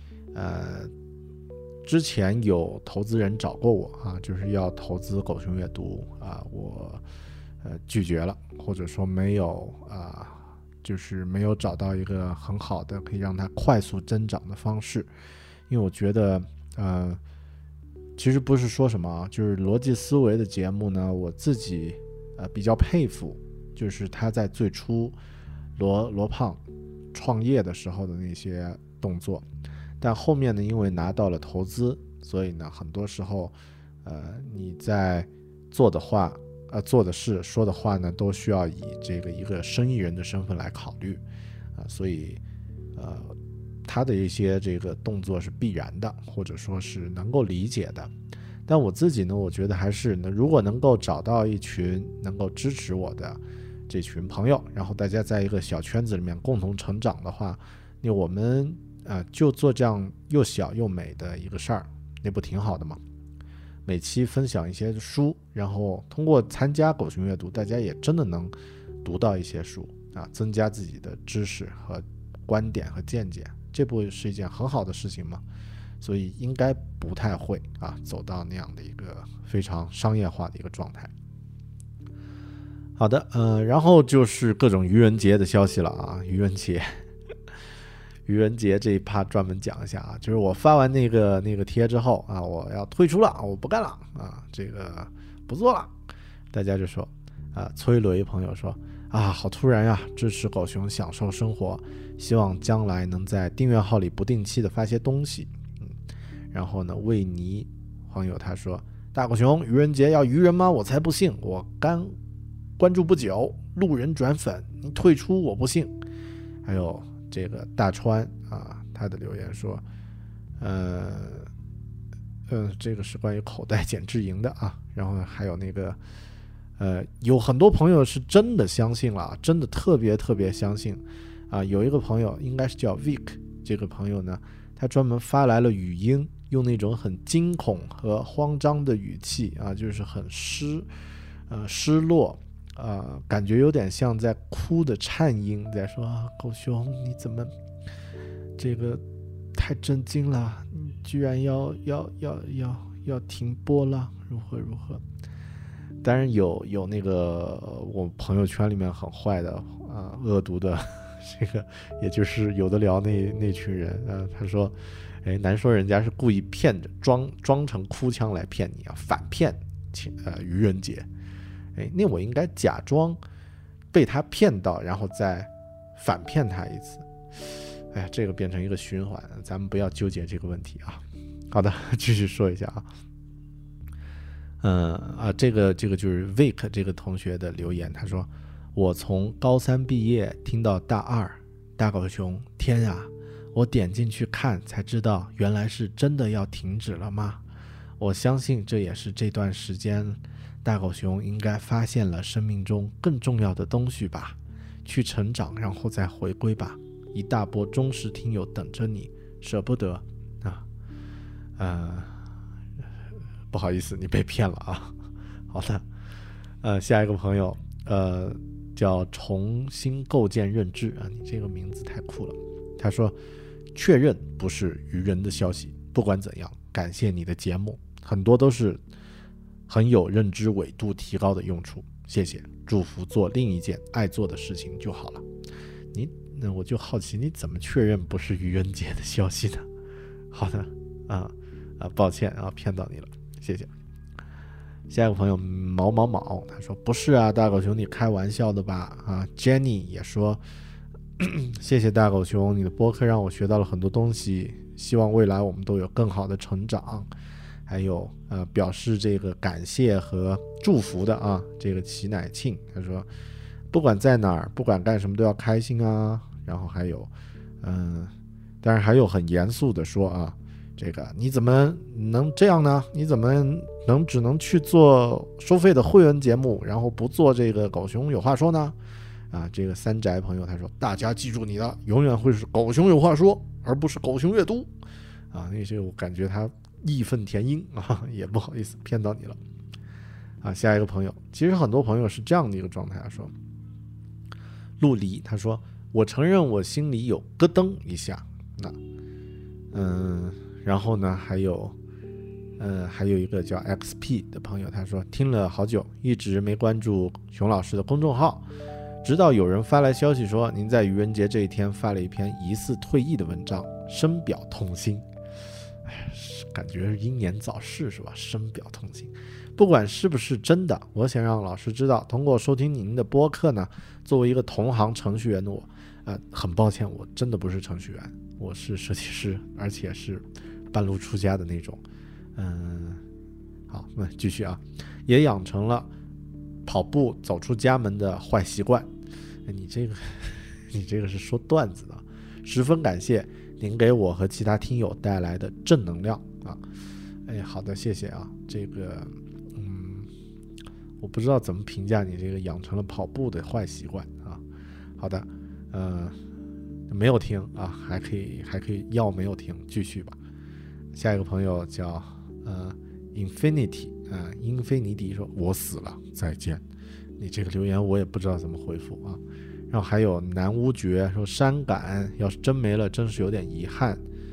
之前有投资人找过我啊，就是要投资狗熊阅读啊，我拒绝了，或者说没有就是没有找到一个很好的可以让它快速增长的方式。因为我觉得其实不是说什么啊，就是逻辑思维的节目呢，我自己比较佩服，就是他在最初罗胖创业的时候的那些动作，但后面呢，因为拿到了投资，所以呢，很多时候你在做的话做的事说的话呢，都需要以这个一个生意人的身份来考虑所以他的一些这个动作是必然的，或者说是能够理解的。但我自己呢，我觉得还是呢，如果能够找到一群能够支持我的这群朋友，然后大家在一个小圈子里面共同成长的话，那我们就做这样又小又美的一个事儿，那不挺好的吗？每期分享一些书，然后通过参加狗熊阅读，大家也真的能读到一些书增加自己的知识和观点和见解，这不是一件很好的事情吗？所以应该不太会走到那样的一个非常商业化的一个状态。好的，然后就是各种愚人节的消息了啊，愚人节这一趴专门讲一下就是我发完那个贴之后我要退出了，我不干了这个不做了。大家就说崔雷朋友说好突然呀，支持狗熊享受生活，希望将来能在订阅号里不定期的发些东西。然后呢，魏尼朋友他说，大狗熊愚人节要愚人吗？我才不信，我刚关注不久，路人转粉，你退出我不信。还有这个大川他的留言说这个是关于口袋减脂营的然后还有那个有很多朋友是真的相信了，真的特别特别相信啊。有一个朋友应该是叫 Vic， 这个朋友呢，他专门发来了语音，用那种很惊恐和慌张的语气啊，就是很失落，感觉有点像在哭的颤音，在说狗熊你怎么这个太震惊了，你居然要停播了，如何。当然有那个我朋友圈里面很坏的恶毒的这个，也就是有的聊那群人他说，难说人家是故意骗着装成哭腔来骗你啊，反骗愚人节，那我应该假装被他骗到，然后再反骗他一次。哎呀，这个变成一个循环，咱们不要纠结这个问题啊。好的，继续说一下这个就是 Vic 这个同学的留言，他说我从高3毕业听到大2，大狗熊，天啊，我点进去看才知道原来是真的要停止了吗？我相信这也是这段时间大狗熊应该发现了生命中更重要的东西吧，去成长然后再回归吧，一大波忠实听友等着你，舍不得不好意思，你被骗了啊。好的，下一个朋友叫重新构建认知啊，你这个名字太酷了。他说确认不是愚人的消息，不管怎样感谢你的节目，很多都是很有认知纬度提高的用处，谢谢，祝福做另一件爱做的事情就好了。那我就好奇你怎么确认不是愚人节的消息呢？好的抱歉骗到你了，谢谢。下一个朋友毛，他说不是啊，大狗熊你开玩笑的吧Jenny 也说谢谢大狗熊，你的播客让我学到了很多东西，希望未来我们都有更好的成长。还有表示这个感谢和祝福的这个齐乃庆，他说不管在哪儿，不管干什么都要开心啊。然后还有当然还有很严肃的说这个你怎么能这样呢？你怎么只能去做收费的会员节目，然后不做这个狗熊有话说呢？这个三宅朋友他说大家记住你的永远会是狗熊有话说，而不是狗熊阅读那些我感觉他义愤填膺也不好意思骗到你了下一个朋友，其实很多朋友是这样的一个状态说陆离他说我承认我心里有咯噔一下然后呢还有一个叫 XP 的朋友，他说听了好久，一直没关注熊老师的公众号，直到有人发来消息说您在愚人节这一天发了一篇疑似退役的文章，深表痛心。感觉是英年早逝是吧？深表痛心。不管是不是真的，我想让老师知道，通过收听您的播客呢，作为一个同行程序员的我很抱歉，我真的不是程序员，我是设计师，而且是半路出家的那种。好，那继续也养成了跑步走出家门的坏习惯。你这个是说段子的，十分感谢您给我和其他听友带来的正能量好的，谢谢这个我不知道怎么评价你这个养成了跑步的坏习惯好的，没有听还可以要没有听，继续吧。下一个朋友叫Infinity 英菲尼迪说我死了再见。你这个留言我也不知道怎么回复然后还有南屋爵说伤感，要是真没了真是有点遗憾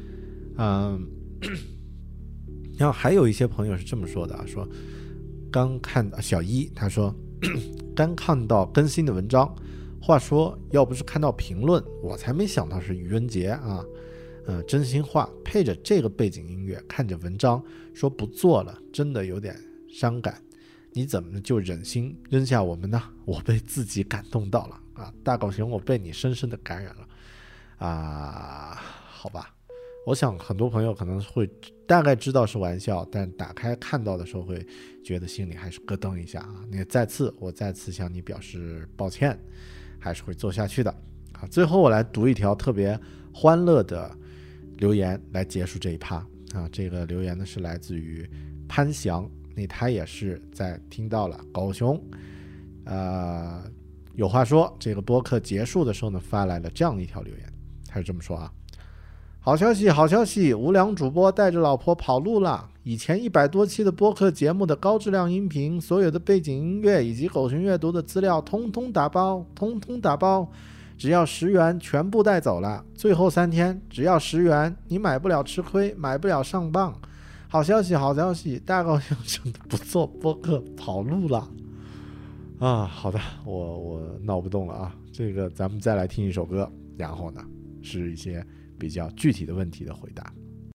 然后还有一些朋友是这么说的说刚看到小一他说刚看到更新的文章，话说要不是看到评论我才没想到是愚人节真心话，配着这个背景音乐看着文章说不做了，真的有点伤感，你怎么就忍心扔下我们呢？我被自己感动到了大狗熊，我被你深深的感染了好吧，我想很多朋友可能会大概知道是玩笑，但打开看到的时候会觉得心里还是咯噔一下那我再次向你表示抱歉，还是会做下去的最后我来读一条特别欢乐的留言来结束这一趴这个留言呢是来自于潘翔，他也是在听到了狗熊有话说，这个播客结束的时候呢，发来了这样一条留言，他是这么说啊：好消息，好消息！无良主播带着老婆跑路了。以前100多期的播客节目的高质量音频，所有的背景音乐以及狗熊阅读的资料，通通打包，通通打包，只要10元，全部带走了。最后3天，只要10元，你买不了吃亏，买不了上当。好消息，好消息！大高兴真的不做播客，跑路了。好的，我闹不动了啊。这个咱们再来听一首歌，然后呢，是一些比较具体的问题的回答。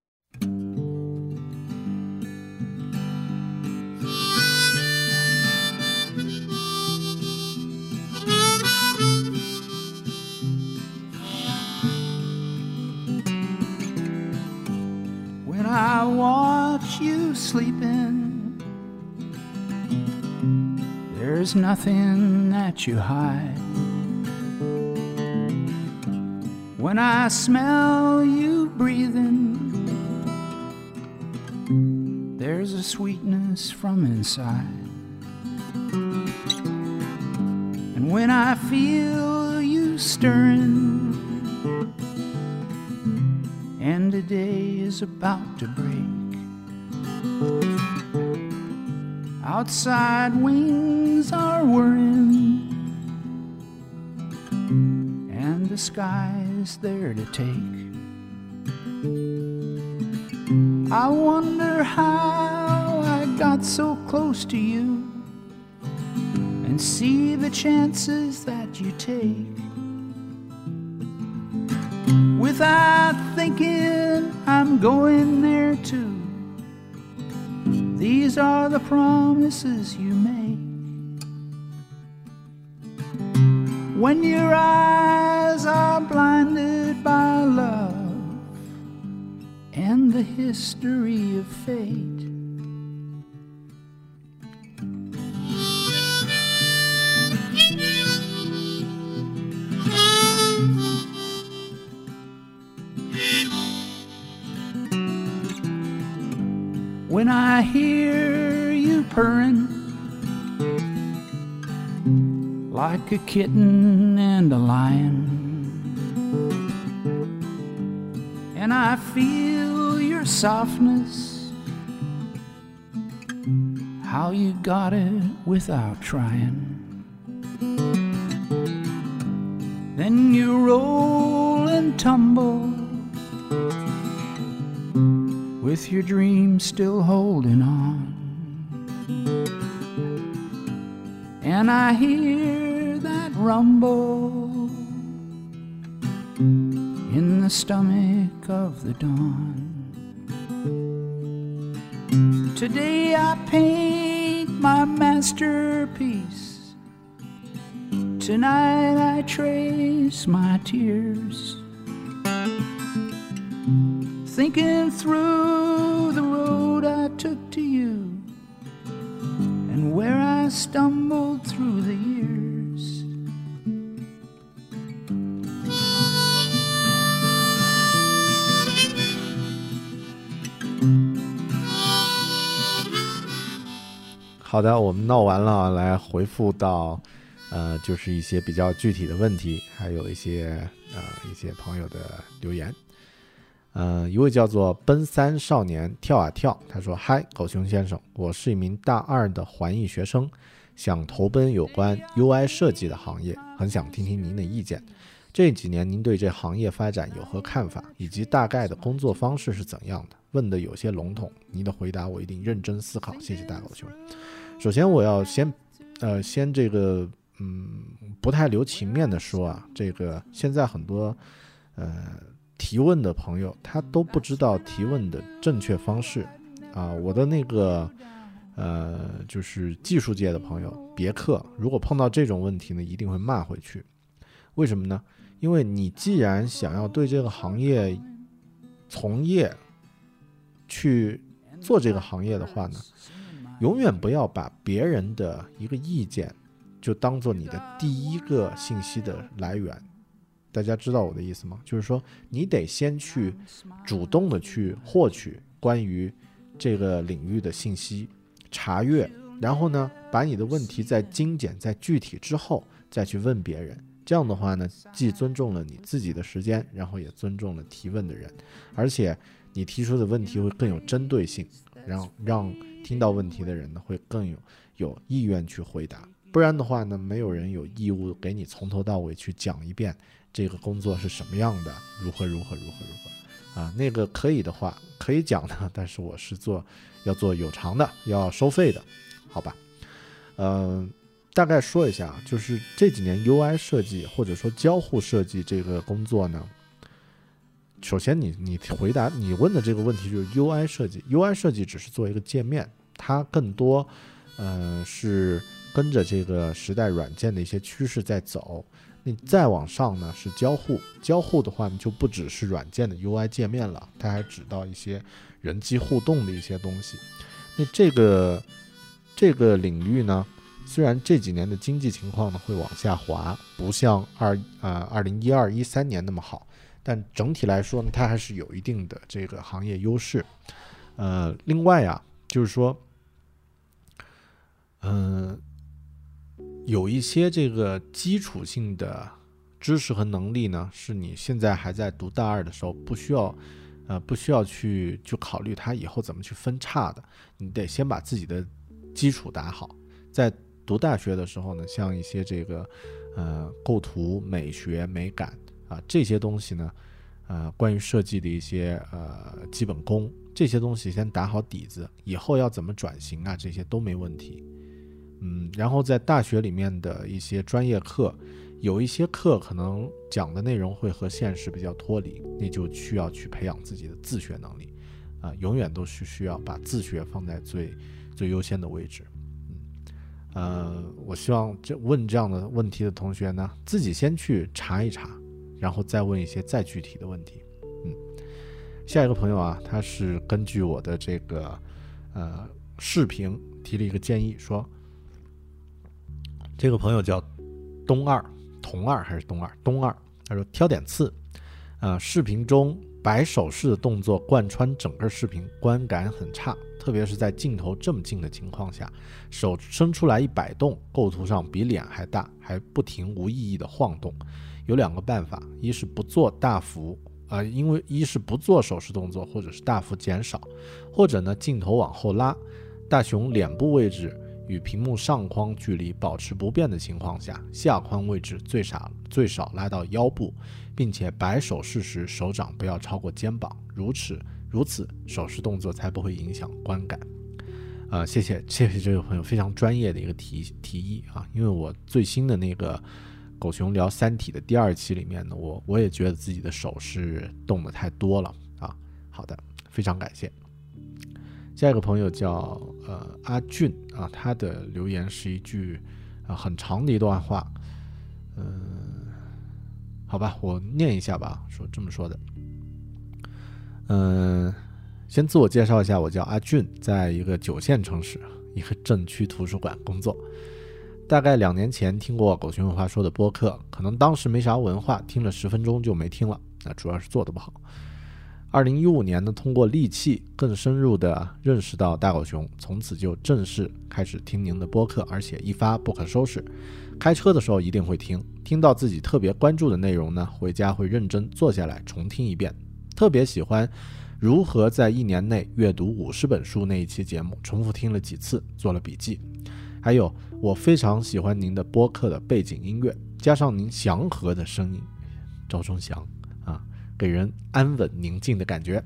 When I watch you sleeping, there's nothing that you hide. When I smell you breathing, there's a sweetness from inside. And when I feel you stirring, and the day is about to break, outside wings are whirring, and the sky's there to take. I wonder how I got so close to you, and see the chances that you take. Without thinking, I'm going there too. These are the promises you make. When your eyes are blinded by love and the history of fate, when I hear you purring like a kitten and a lion, and I feel your softness, how you got it without trying. Then you roll and tumble with your dreams still holding on, and I hear that rumble in the stomach of the dawn. Today I paint my masterpiece, tonight I trace my tears, thinking through the road I took to you, and where I stumbled through the years. 好的，我们闹完了，来回复到就是一些比较具体的问题，还有一些朋友的留言。一位叫做奔三少年跳啊跳，他说：嗨，狗熊先生，我是一名大2的环艺学生，想投奔有关 UI 设计的行业，很想听听您的意见。这几年您对这行业发展有何看法，以及大概的工作方式是怎样的？问的有些笼统，您的回答我一定认真思考，谢谢大狗熊。首先我要先这个不太留情面的说啊，这个现在很多提问的朋友他都不知道提问的正确方式啊。我的那个就是技术界的朋友别克，如果碰到这种问题呢，一定会骂回去。为什么呢？因为你既然想要对这个行业从业去做这个行业的话呢，永远不要把别人的一个意见就当做你的第一个信息的来源。大家知道我的意思吗？就是说你得先去主动的去获取关于这个领域的信息，查阅然后呢，把你的问题在精简、在具体之后再去问别人。这样的话呢，既尊重了你自己的时间，然后也尊重了提问的人，而且你提出的问题会更有针对性，然后让听到问题的人呢会更有意愿去回答。不然的话呢，没有人有义务给你从头到尾去讲一遍这个工作是什么样的，如何啊。那个可以的话可以讲的，但是我是要做有偿的，要收费的，好吧。大概说一下，就是这几年 UI 设计或者说交互设计这个工作呢，首先你回答你问的这个问题就是 UI 设计。 UI 设计只是做一个界面，它更多是跟着这个时代软件的一些趋势在走。你再往上呢是交互的话呢，就不只是软件的 UI 界面了，它还指到一些人机互动的一些东西。那这个领域呢，虽然这几年的经济情况呢会往下滑，不像2012-13年那么好，但整体来说呢，它还是有一定的这个行业优势。另外啊，就是说，有一些这个基础性的知识和能力呢，是你现在还在读大二的时候不需要去考虑它以后怎么去分叉的，你得先把自己的基础打好。在读大学的时候呢，像一些这个构图、美学、美感啊这些东西呢，关于设计的一些基本功，这些东西先打好底子，以后要怎么转型啊，这些都没问题。然后在大学里面的一些专业课，有一些课可能讲的内容会和现实比较脱离，那就需要去培养自己的自学能力永远都是需要把自学放在最优先的位置。我希望问这样的问题的同学呢，自己先去查一查，然后再问一些再具体的问题。下一个朋友啊，他是根据我的这个视频提了一个建议，说这个朋友叫东二，他说挑点刺，视频中摆手势的动作贯穿整个视频，观感很差，特别是在镜头这么近的情况下，手伸出来一摆动，构图上比脸还大，还不停无意义的晃动。有两个办法，一是不做手势动作，或者是大幅减少，或者呢镜头往后拉，大熊脸部位置与屏幕上框距离保持不变的情况下，下框位置最少拉到腰部，并且摆手势时手掌不要超过肩膀，如此手势动作才不会影响观感。谢谢这位朋友非常专业的一个提议啊，因为我最新的那个狗熊聊三体的第2期里面呢，我也觉得自己的手势动得太多了啊。好的，非常感谢。下一个朋友叫阿俊啊，他的留言是一句很长的一段话，好吧，我念一下吧，这么说的。先自我介绍一下，我叫阿俊，在一个9线城市一个镇区图书馆工作。大概2年前听过狗熊有话说的播客，可能当时没啥文化，听了10分钟就没听了，主要是做得不好。2015年呢，通过利器更深入的认识到大狗熊，从此就正式开始听您的播客，而且一发不可收拾。开车的时候一定会听到自己特别关注的内容呢，回家会认真坐下来重听一遍。特别喜欢如何在1年内阅读50本书那一期节目，重复听了几次，做了笔记。还有，我非常喜欢您的播客的背景音乐，加上您祥和的声音，赵忠祥啊，给人安稳宁静的感觉。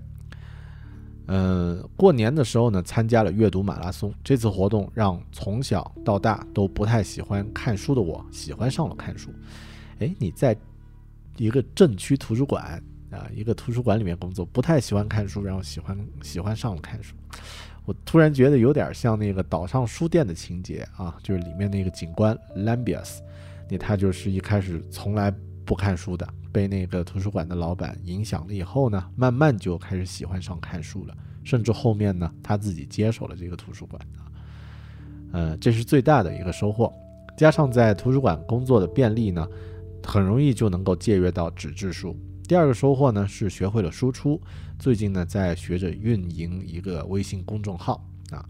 过年的时候呢，参加了阅读马拉松，这次活动让从小到大都不太喜欢看书的我喜欢上了看书。你在一个镇区图书馆一个图书馆里面工作，不太喜欢看书，然后喜欢上了看书。我突然觉得有点像那个岛上书店的情节啊，就是里面那个警官 Lambius， 他就是一开始从来不看书的，被那个图书馆的老板影响了以后呢，慢慢就开始喜欢上看书了，甚至后面呢他自己接手了这个图书馆这是最大的一个收获。加上在图书馆工作的便利呢，很容易就能够借阅到纸质书。第二个收获呢是学会了输出，最近呢在学着运营一个微信公众号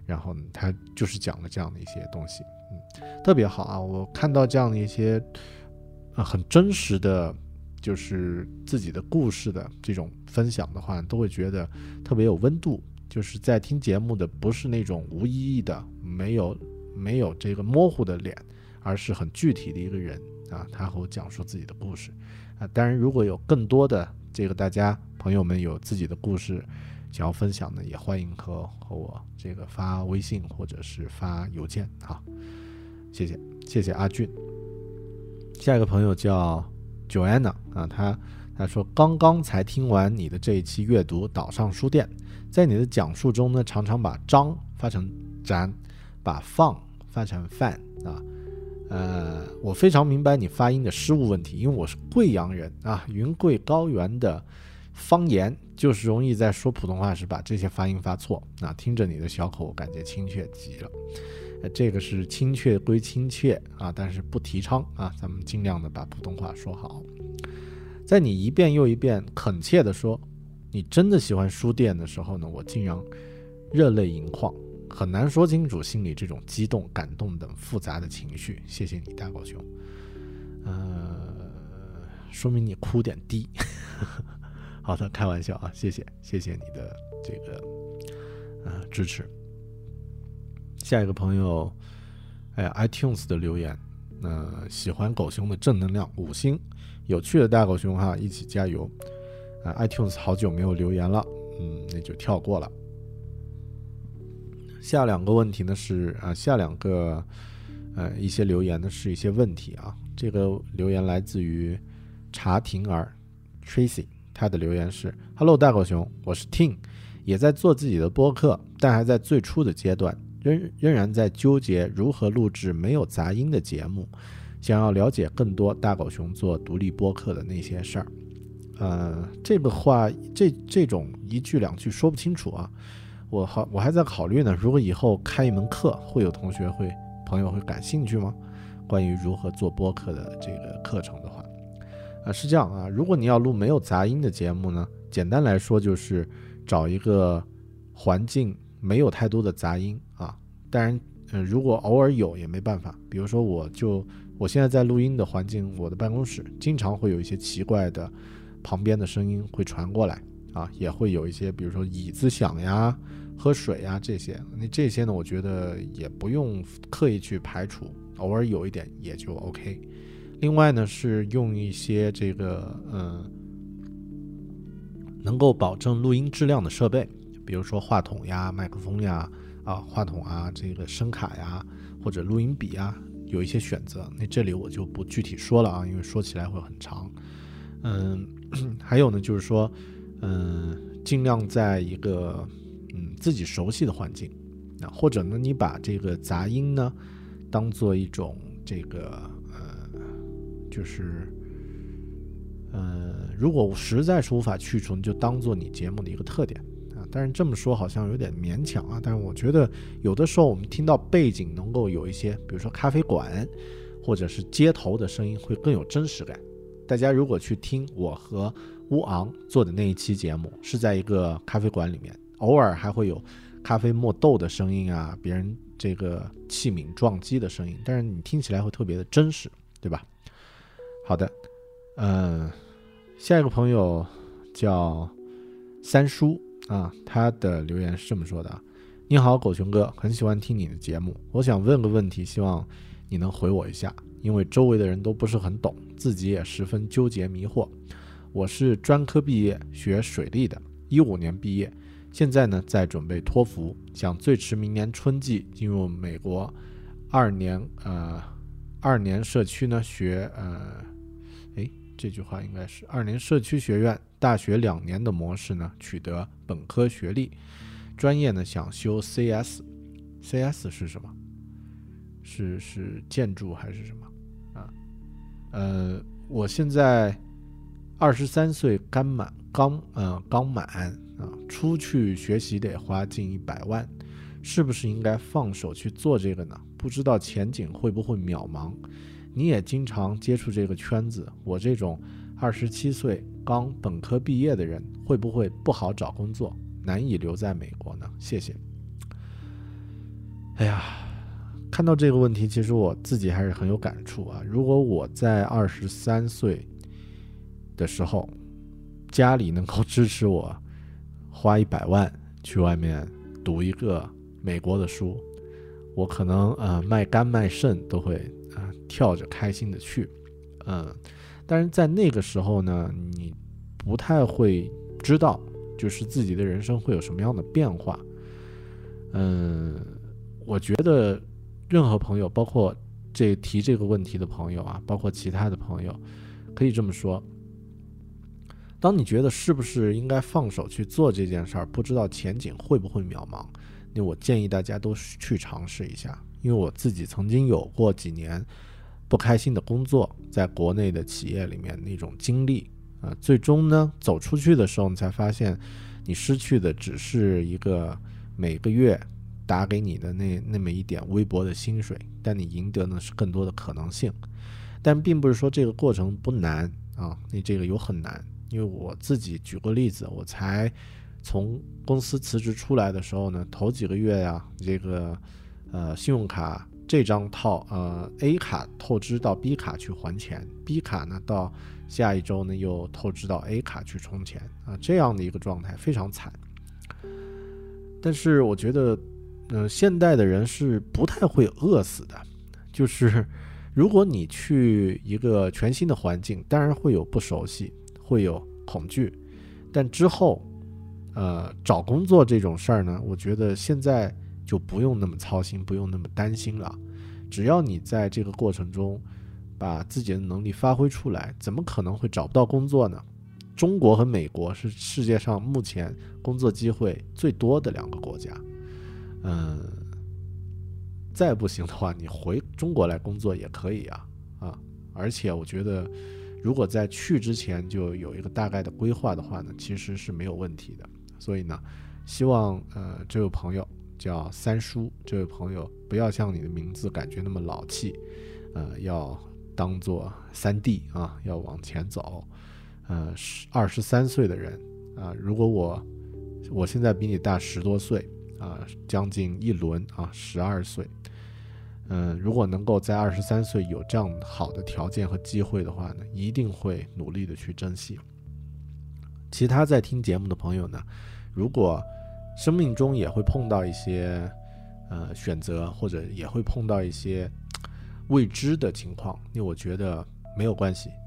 然后呢他就是讲了这样的一些东西，特别好啊！我看到这样的一些很真实的，就是自己的故事的这种分享的话，都会觉得特别有温度。就是在听节目的不是那种无意义的、没有这个模糊的脸，而是很具体的一个人啊，他和我讲述自己的故事啊。当然，如果有更多的这个大家朋友们有自己的故事想要分享的，也欢迎和我这个发微信或者是发邮件啊。谢谢阿俊。下一个朋友叫 Joanna 啊，他说刚刚才听完你的这一期阅读岛上书店，在你的讲述中呢，常常把张发成展，把放发成饭啊。我非常明白你发音的失误问题，因为我是贵阳人啊，云贵高原的方言就是容易在说普通话时把这些发音发错啊。听着你的小口，我感觉亲切极了。这个是亲切归亲切啊，但是不提倡啊，咱们尽量的把普通话说好。在你一遍又一遍恳切的说你真的喜欢书店的时候呢，我竟然热泪盈眶，很难说清楚心里这种激动、感动等复杂的情绪。谢谢你，大狗熊。说明你哭点低。好的，开玩笑啊，谢谢你的这个支持。下一个朋友，iTunes 的留言，喜欢狗熊的正能量5星，有趣的大狗熊哈，一起加油。iTunes 好久没有留言了，那就跳过了。下两个问题呢是下两个一些留言呢是一些问题啊。这个留言来自于查婷儿 Tracy， 他的留言是 Hello 大狗熊，我是 Ting， 也在做自己的播客，但还在最初的阶段，仍然在纠结如何录制没有杂音的节目，想要了解更多大狗熊做独立播客的那些事儿。这个话这种一句两句说不清楚啊，我还在考虑呢。如果以后开一门课，会有朋友会感兴趣吗？关于如何做播客的这个课程的话，是这样啊。如果你要录没有杂音的节目呢，简单来说就是找一个环境没有太多的杂音啊。当然，如果偶尔有也没办法。比如说我现在在录音的环境，我的办公室经常会有一些奇怪的旁边的声音会传过来啊，也会有一些比如说椅子响呀、喝水呀这些。那这些呢，我觉得也不用刻意去排除，偶尔有一点也就 OK。另外呢，是用一些这个能够保证录音质量的设备，比如说话筒呀、麦克风呀、话筒啊、这个声卡呀，或者录音笔啊，有一些选择。那这里我就不具体说了啊，因为说起来会很长。还有呢，就是说，尽量在一个自己熟悉的环境啊，或者呢，你把这个杂音呢当做一种这个就是如果实在是无法去除，就当做你节目的一个特点啊。但是这么说好像有点勉强啊，但是我觉得有的时候我们听到背景能够有一些，比如说咖啡馆或者是街头的声音，会更有真实感。大家如果去听我和乌昂做的那一期节目，是在一个咖啡馆里面，偶尔还会有咖啡磨豆的声音啊，别人这个器皿撞击的声音，但是你听起来会特别的真实，对吧？好的，下一个朋友叫三叔啊，他的留言是这么说的：你好，狗熊哥，很喜欢听你的节目，我想问个问题，希望你能回我一下，因为周围的人都不是很懂，自己也十分纠结迷惑。我是专科毕业，学水利的，15年毕业，现在呢在准备托福，想最迟明年春季进入美国2年社区呢学这句话应该是2年社区学院大学2年的模式呢取得本科学历，专业呢想修 CS 是什么？是建筑还是什么啊？我现在23岁刚满啊，出去学习得花近100万，是不是应该放手去做这个呢？不知道前景会不会渺茫。你也经常接触这个圈子，我这种27岁刚本科毕业的人，会不会不好找工作，难以留在美国呢？谢谢。 哎呀，看到这个问题，其实我自己还是很有感触啊。如果我在23岁的时候，家里能够支持我花100万去外面读一个美国的书，我可能卖肝卖肾都会跳着开心的去。但是在那个时候呢，你不太会知道就是自己的人生会有什么样的变化。我觉得任何朋友，包括提这个问题的朋友啊，包括其他的朋友，可以这么说，当你觉得是不是应该放手去做这件事儿，不知道前景会不会渺茫，那我建议大家都去尝试一下。因为我自己曾经有过几年不开心的工作，在国内的企业里面那种经历最终呢走出去的时候，你才发现你失去的只是一个每个月打给你的那么一点微薄的薪水，但你赢得的是更多的可能性。但并不是说这个过程不难啊，你这个有很难。因为我自己举个例子，我才从公司辞职出来的时候呢，头几个月呀，这个信用卡这张A 卡透支到 B 卡去还钱， B 卡呢到下一周呢又透支到 A 卡去充钱这样的一个状态非常惨。但是我觉得现代的人是不太会饿死的，就是如果你去一个全新的环境，当然会有不熟悉，会有恐惧，但之后找工作这种事儿呢，我觉得现在就不用那么操心，不用那么担心了。只要你在这个过程中把自己的能力发挥出来，怎么可能会找不到工作呢？中国和美国是世界上目前工作机会最多的2个国家。再不行的话，你回中国来工作也可以而且我觉得如果在去之前就有一个大概的规划的话呢，其实是没有问题的。所以呢，希望这位朋友叫三叔，这位朋友不要像你的名字感觉那么老气，要当做3D要往前走。23岁的人如果我现在比你大10多岁将近一轮12岁。如果能够在23岁有这样好的条件和机会的话呢，一定会努力的去珍惜。其他在听节目的朋友呢，如果生命中也会碰到一些选择，或者也会碰到一些未知的情况，那我觉得没有关系。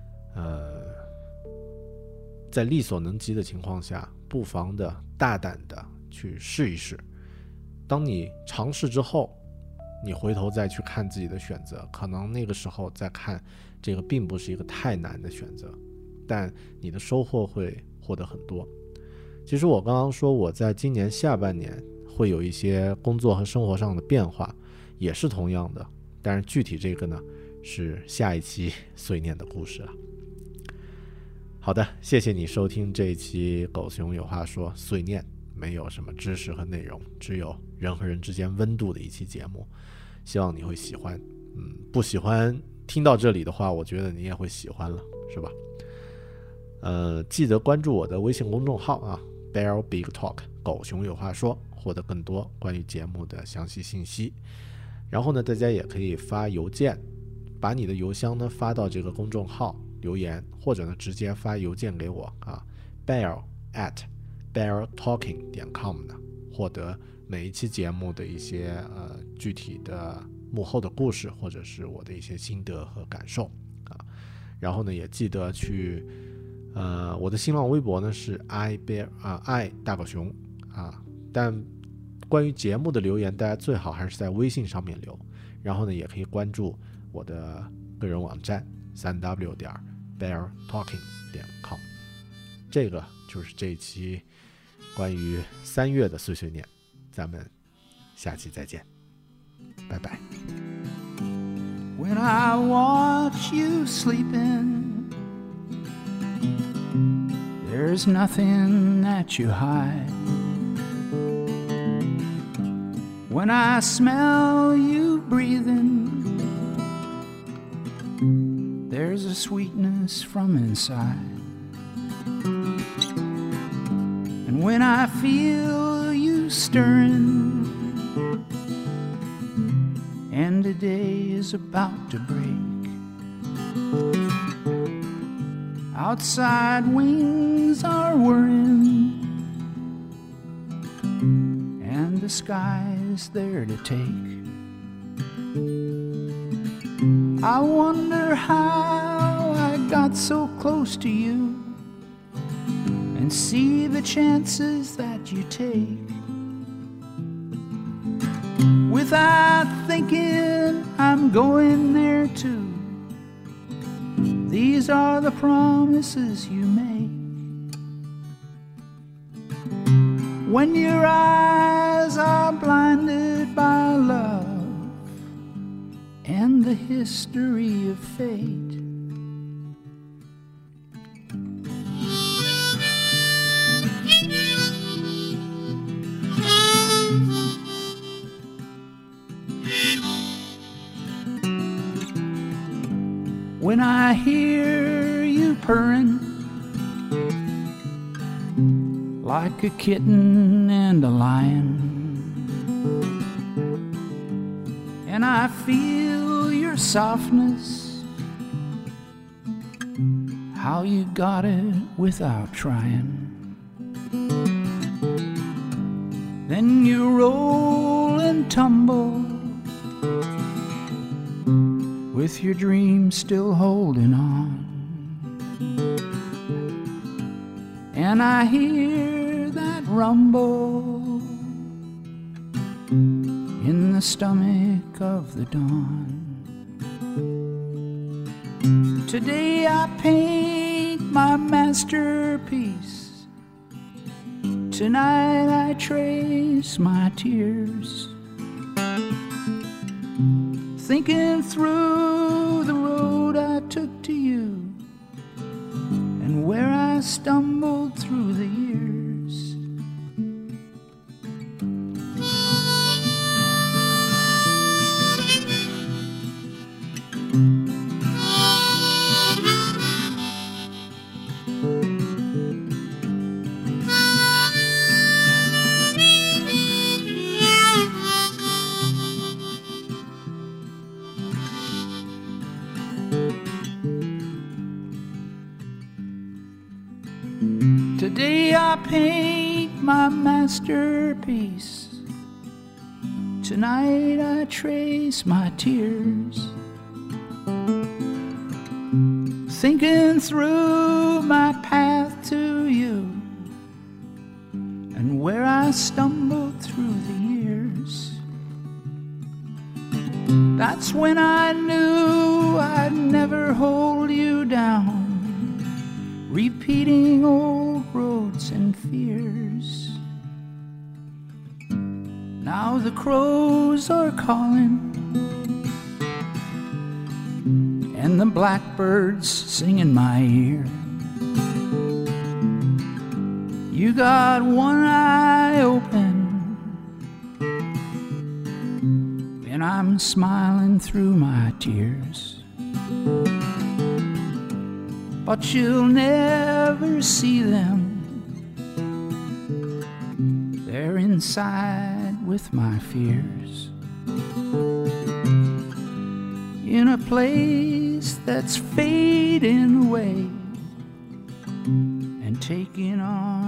在力所能及的情况下，不妨的大胆的去试一试。当你尝试之后，你回头再去看自己的选择，可能那个时候再看这个并不是一个太难的选择，但你的收获会获得很多。其实我刚刚说我在今年下半年会有一些工作和生活上的变化，也是同样的，但是具体这个呢是下一期碎念的故事了。好的，谢谢你收听这一期狗熊有话说碎念，没有什么知识和内容，只有人和人之间温度的一期节目，希望你会喜欢。不喜欢听到这里的话，我觉得你也会喜欢了，是吧？记得关注我的微信公众号Bear Big Talk 狗熊有话说，获得更多关于节目的详细信息。然后呢，大家也可以发邮件，把你的邮箱呢发到这个公众号留言，或者呢直接发邮件给我bear@beartalking.com 呢，获得每一期节目的一些具体的幕后的故事，或者是我的一些心得和感受然后呢，也记得去我的新浪微博呢是 i大狗熊但关于节目的留言，大家最好还是在微信上面留。然后呢，也可以关注我的个人网站3w.beartalking.com。这个就是这一期关于3月的碎碎念，咱们下期再见，拜拜。 When I watch you sleeping, there's nothing that you hide. When I smell you breathing, there's a sweetness from inside. And when I feel you stirring, and a day is about to break. Outside wings are whirring, and the sky's there to take. I wonder how I got so close to you, and see the chances that you take. Without thinking, I'm going there too. These are the promises you make. When your eyes are blinded by love and the history of fate, when I hear you purring like a kitten and a lion, and I feel your softness, how you got it without trying, then you roll and tumble with your dreams still holding on. And I hear that rumble in the stomach of the dawn. Today I paint my masterpiece. Tonight I trace my tears, thinking through the road I took to you and where I stumbled through the years. Today I paint my masterpiece. Tonight I trace my tears, thinking through my path to you and where I stumbled through the years. That's when I knew I'd never hold you down, repeating old roads and fears. Now the crows are calling and the blackbirds sing in my ear. You got one eye open and I'm smiling through my tears, but you'll never see them. They're inside with my fears, in a place that's fading away and taking on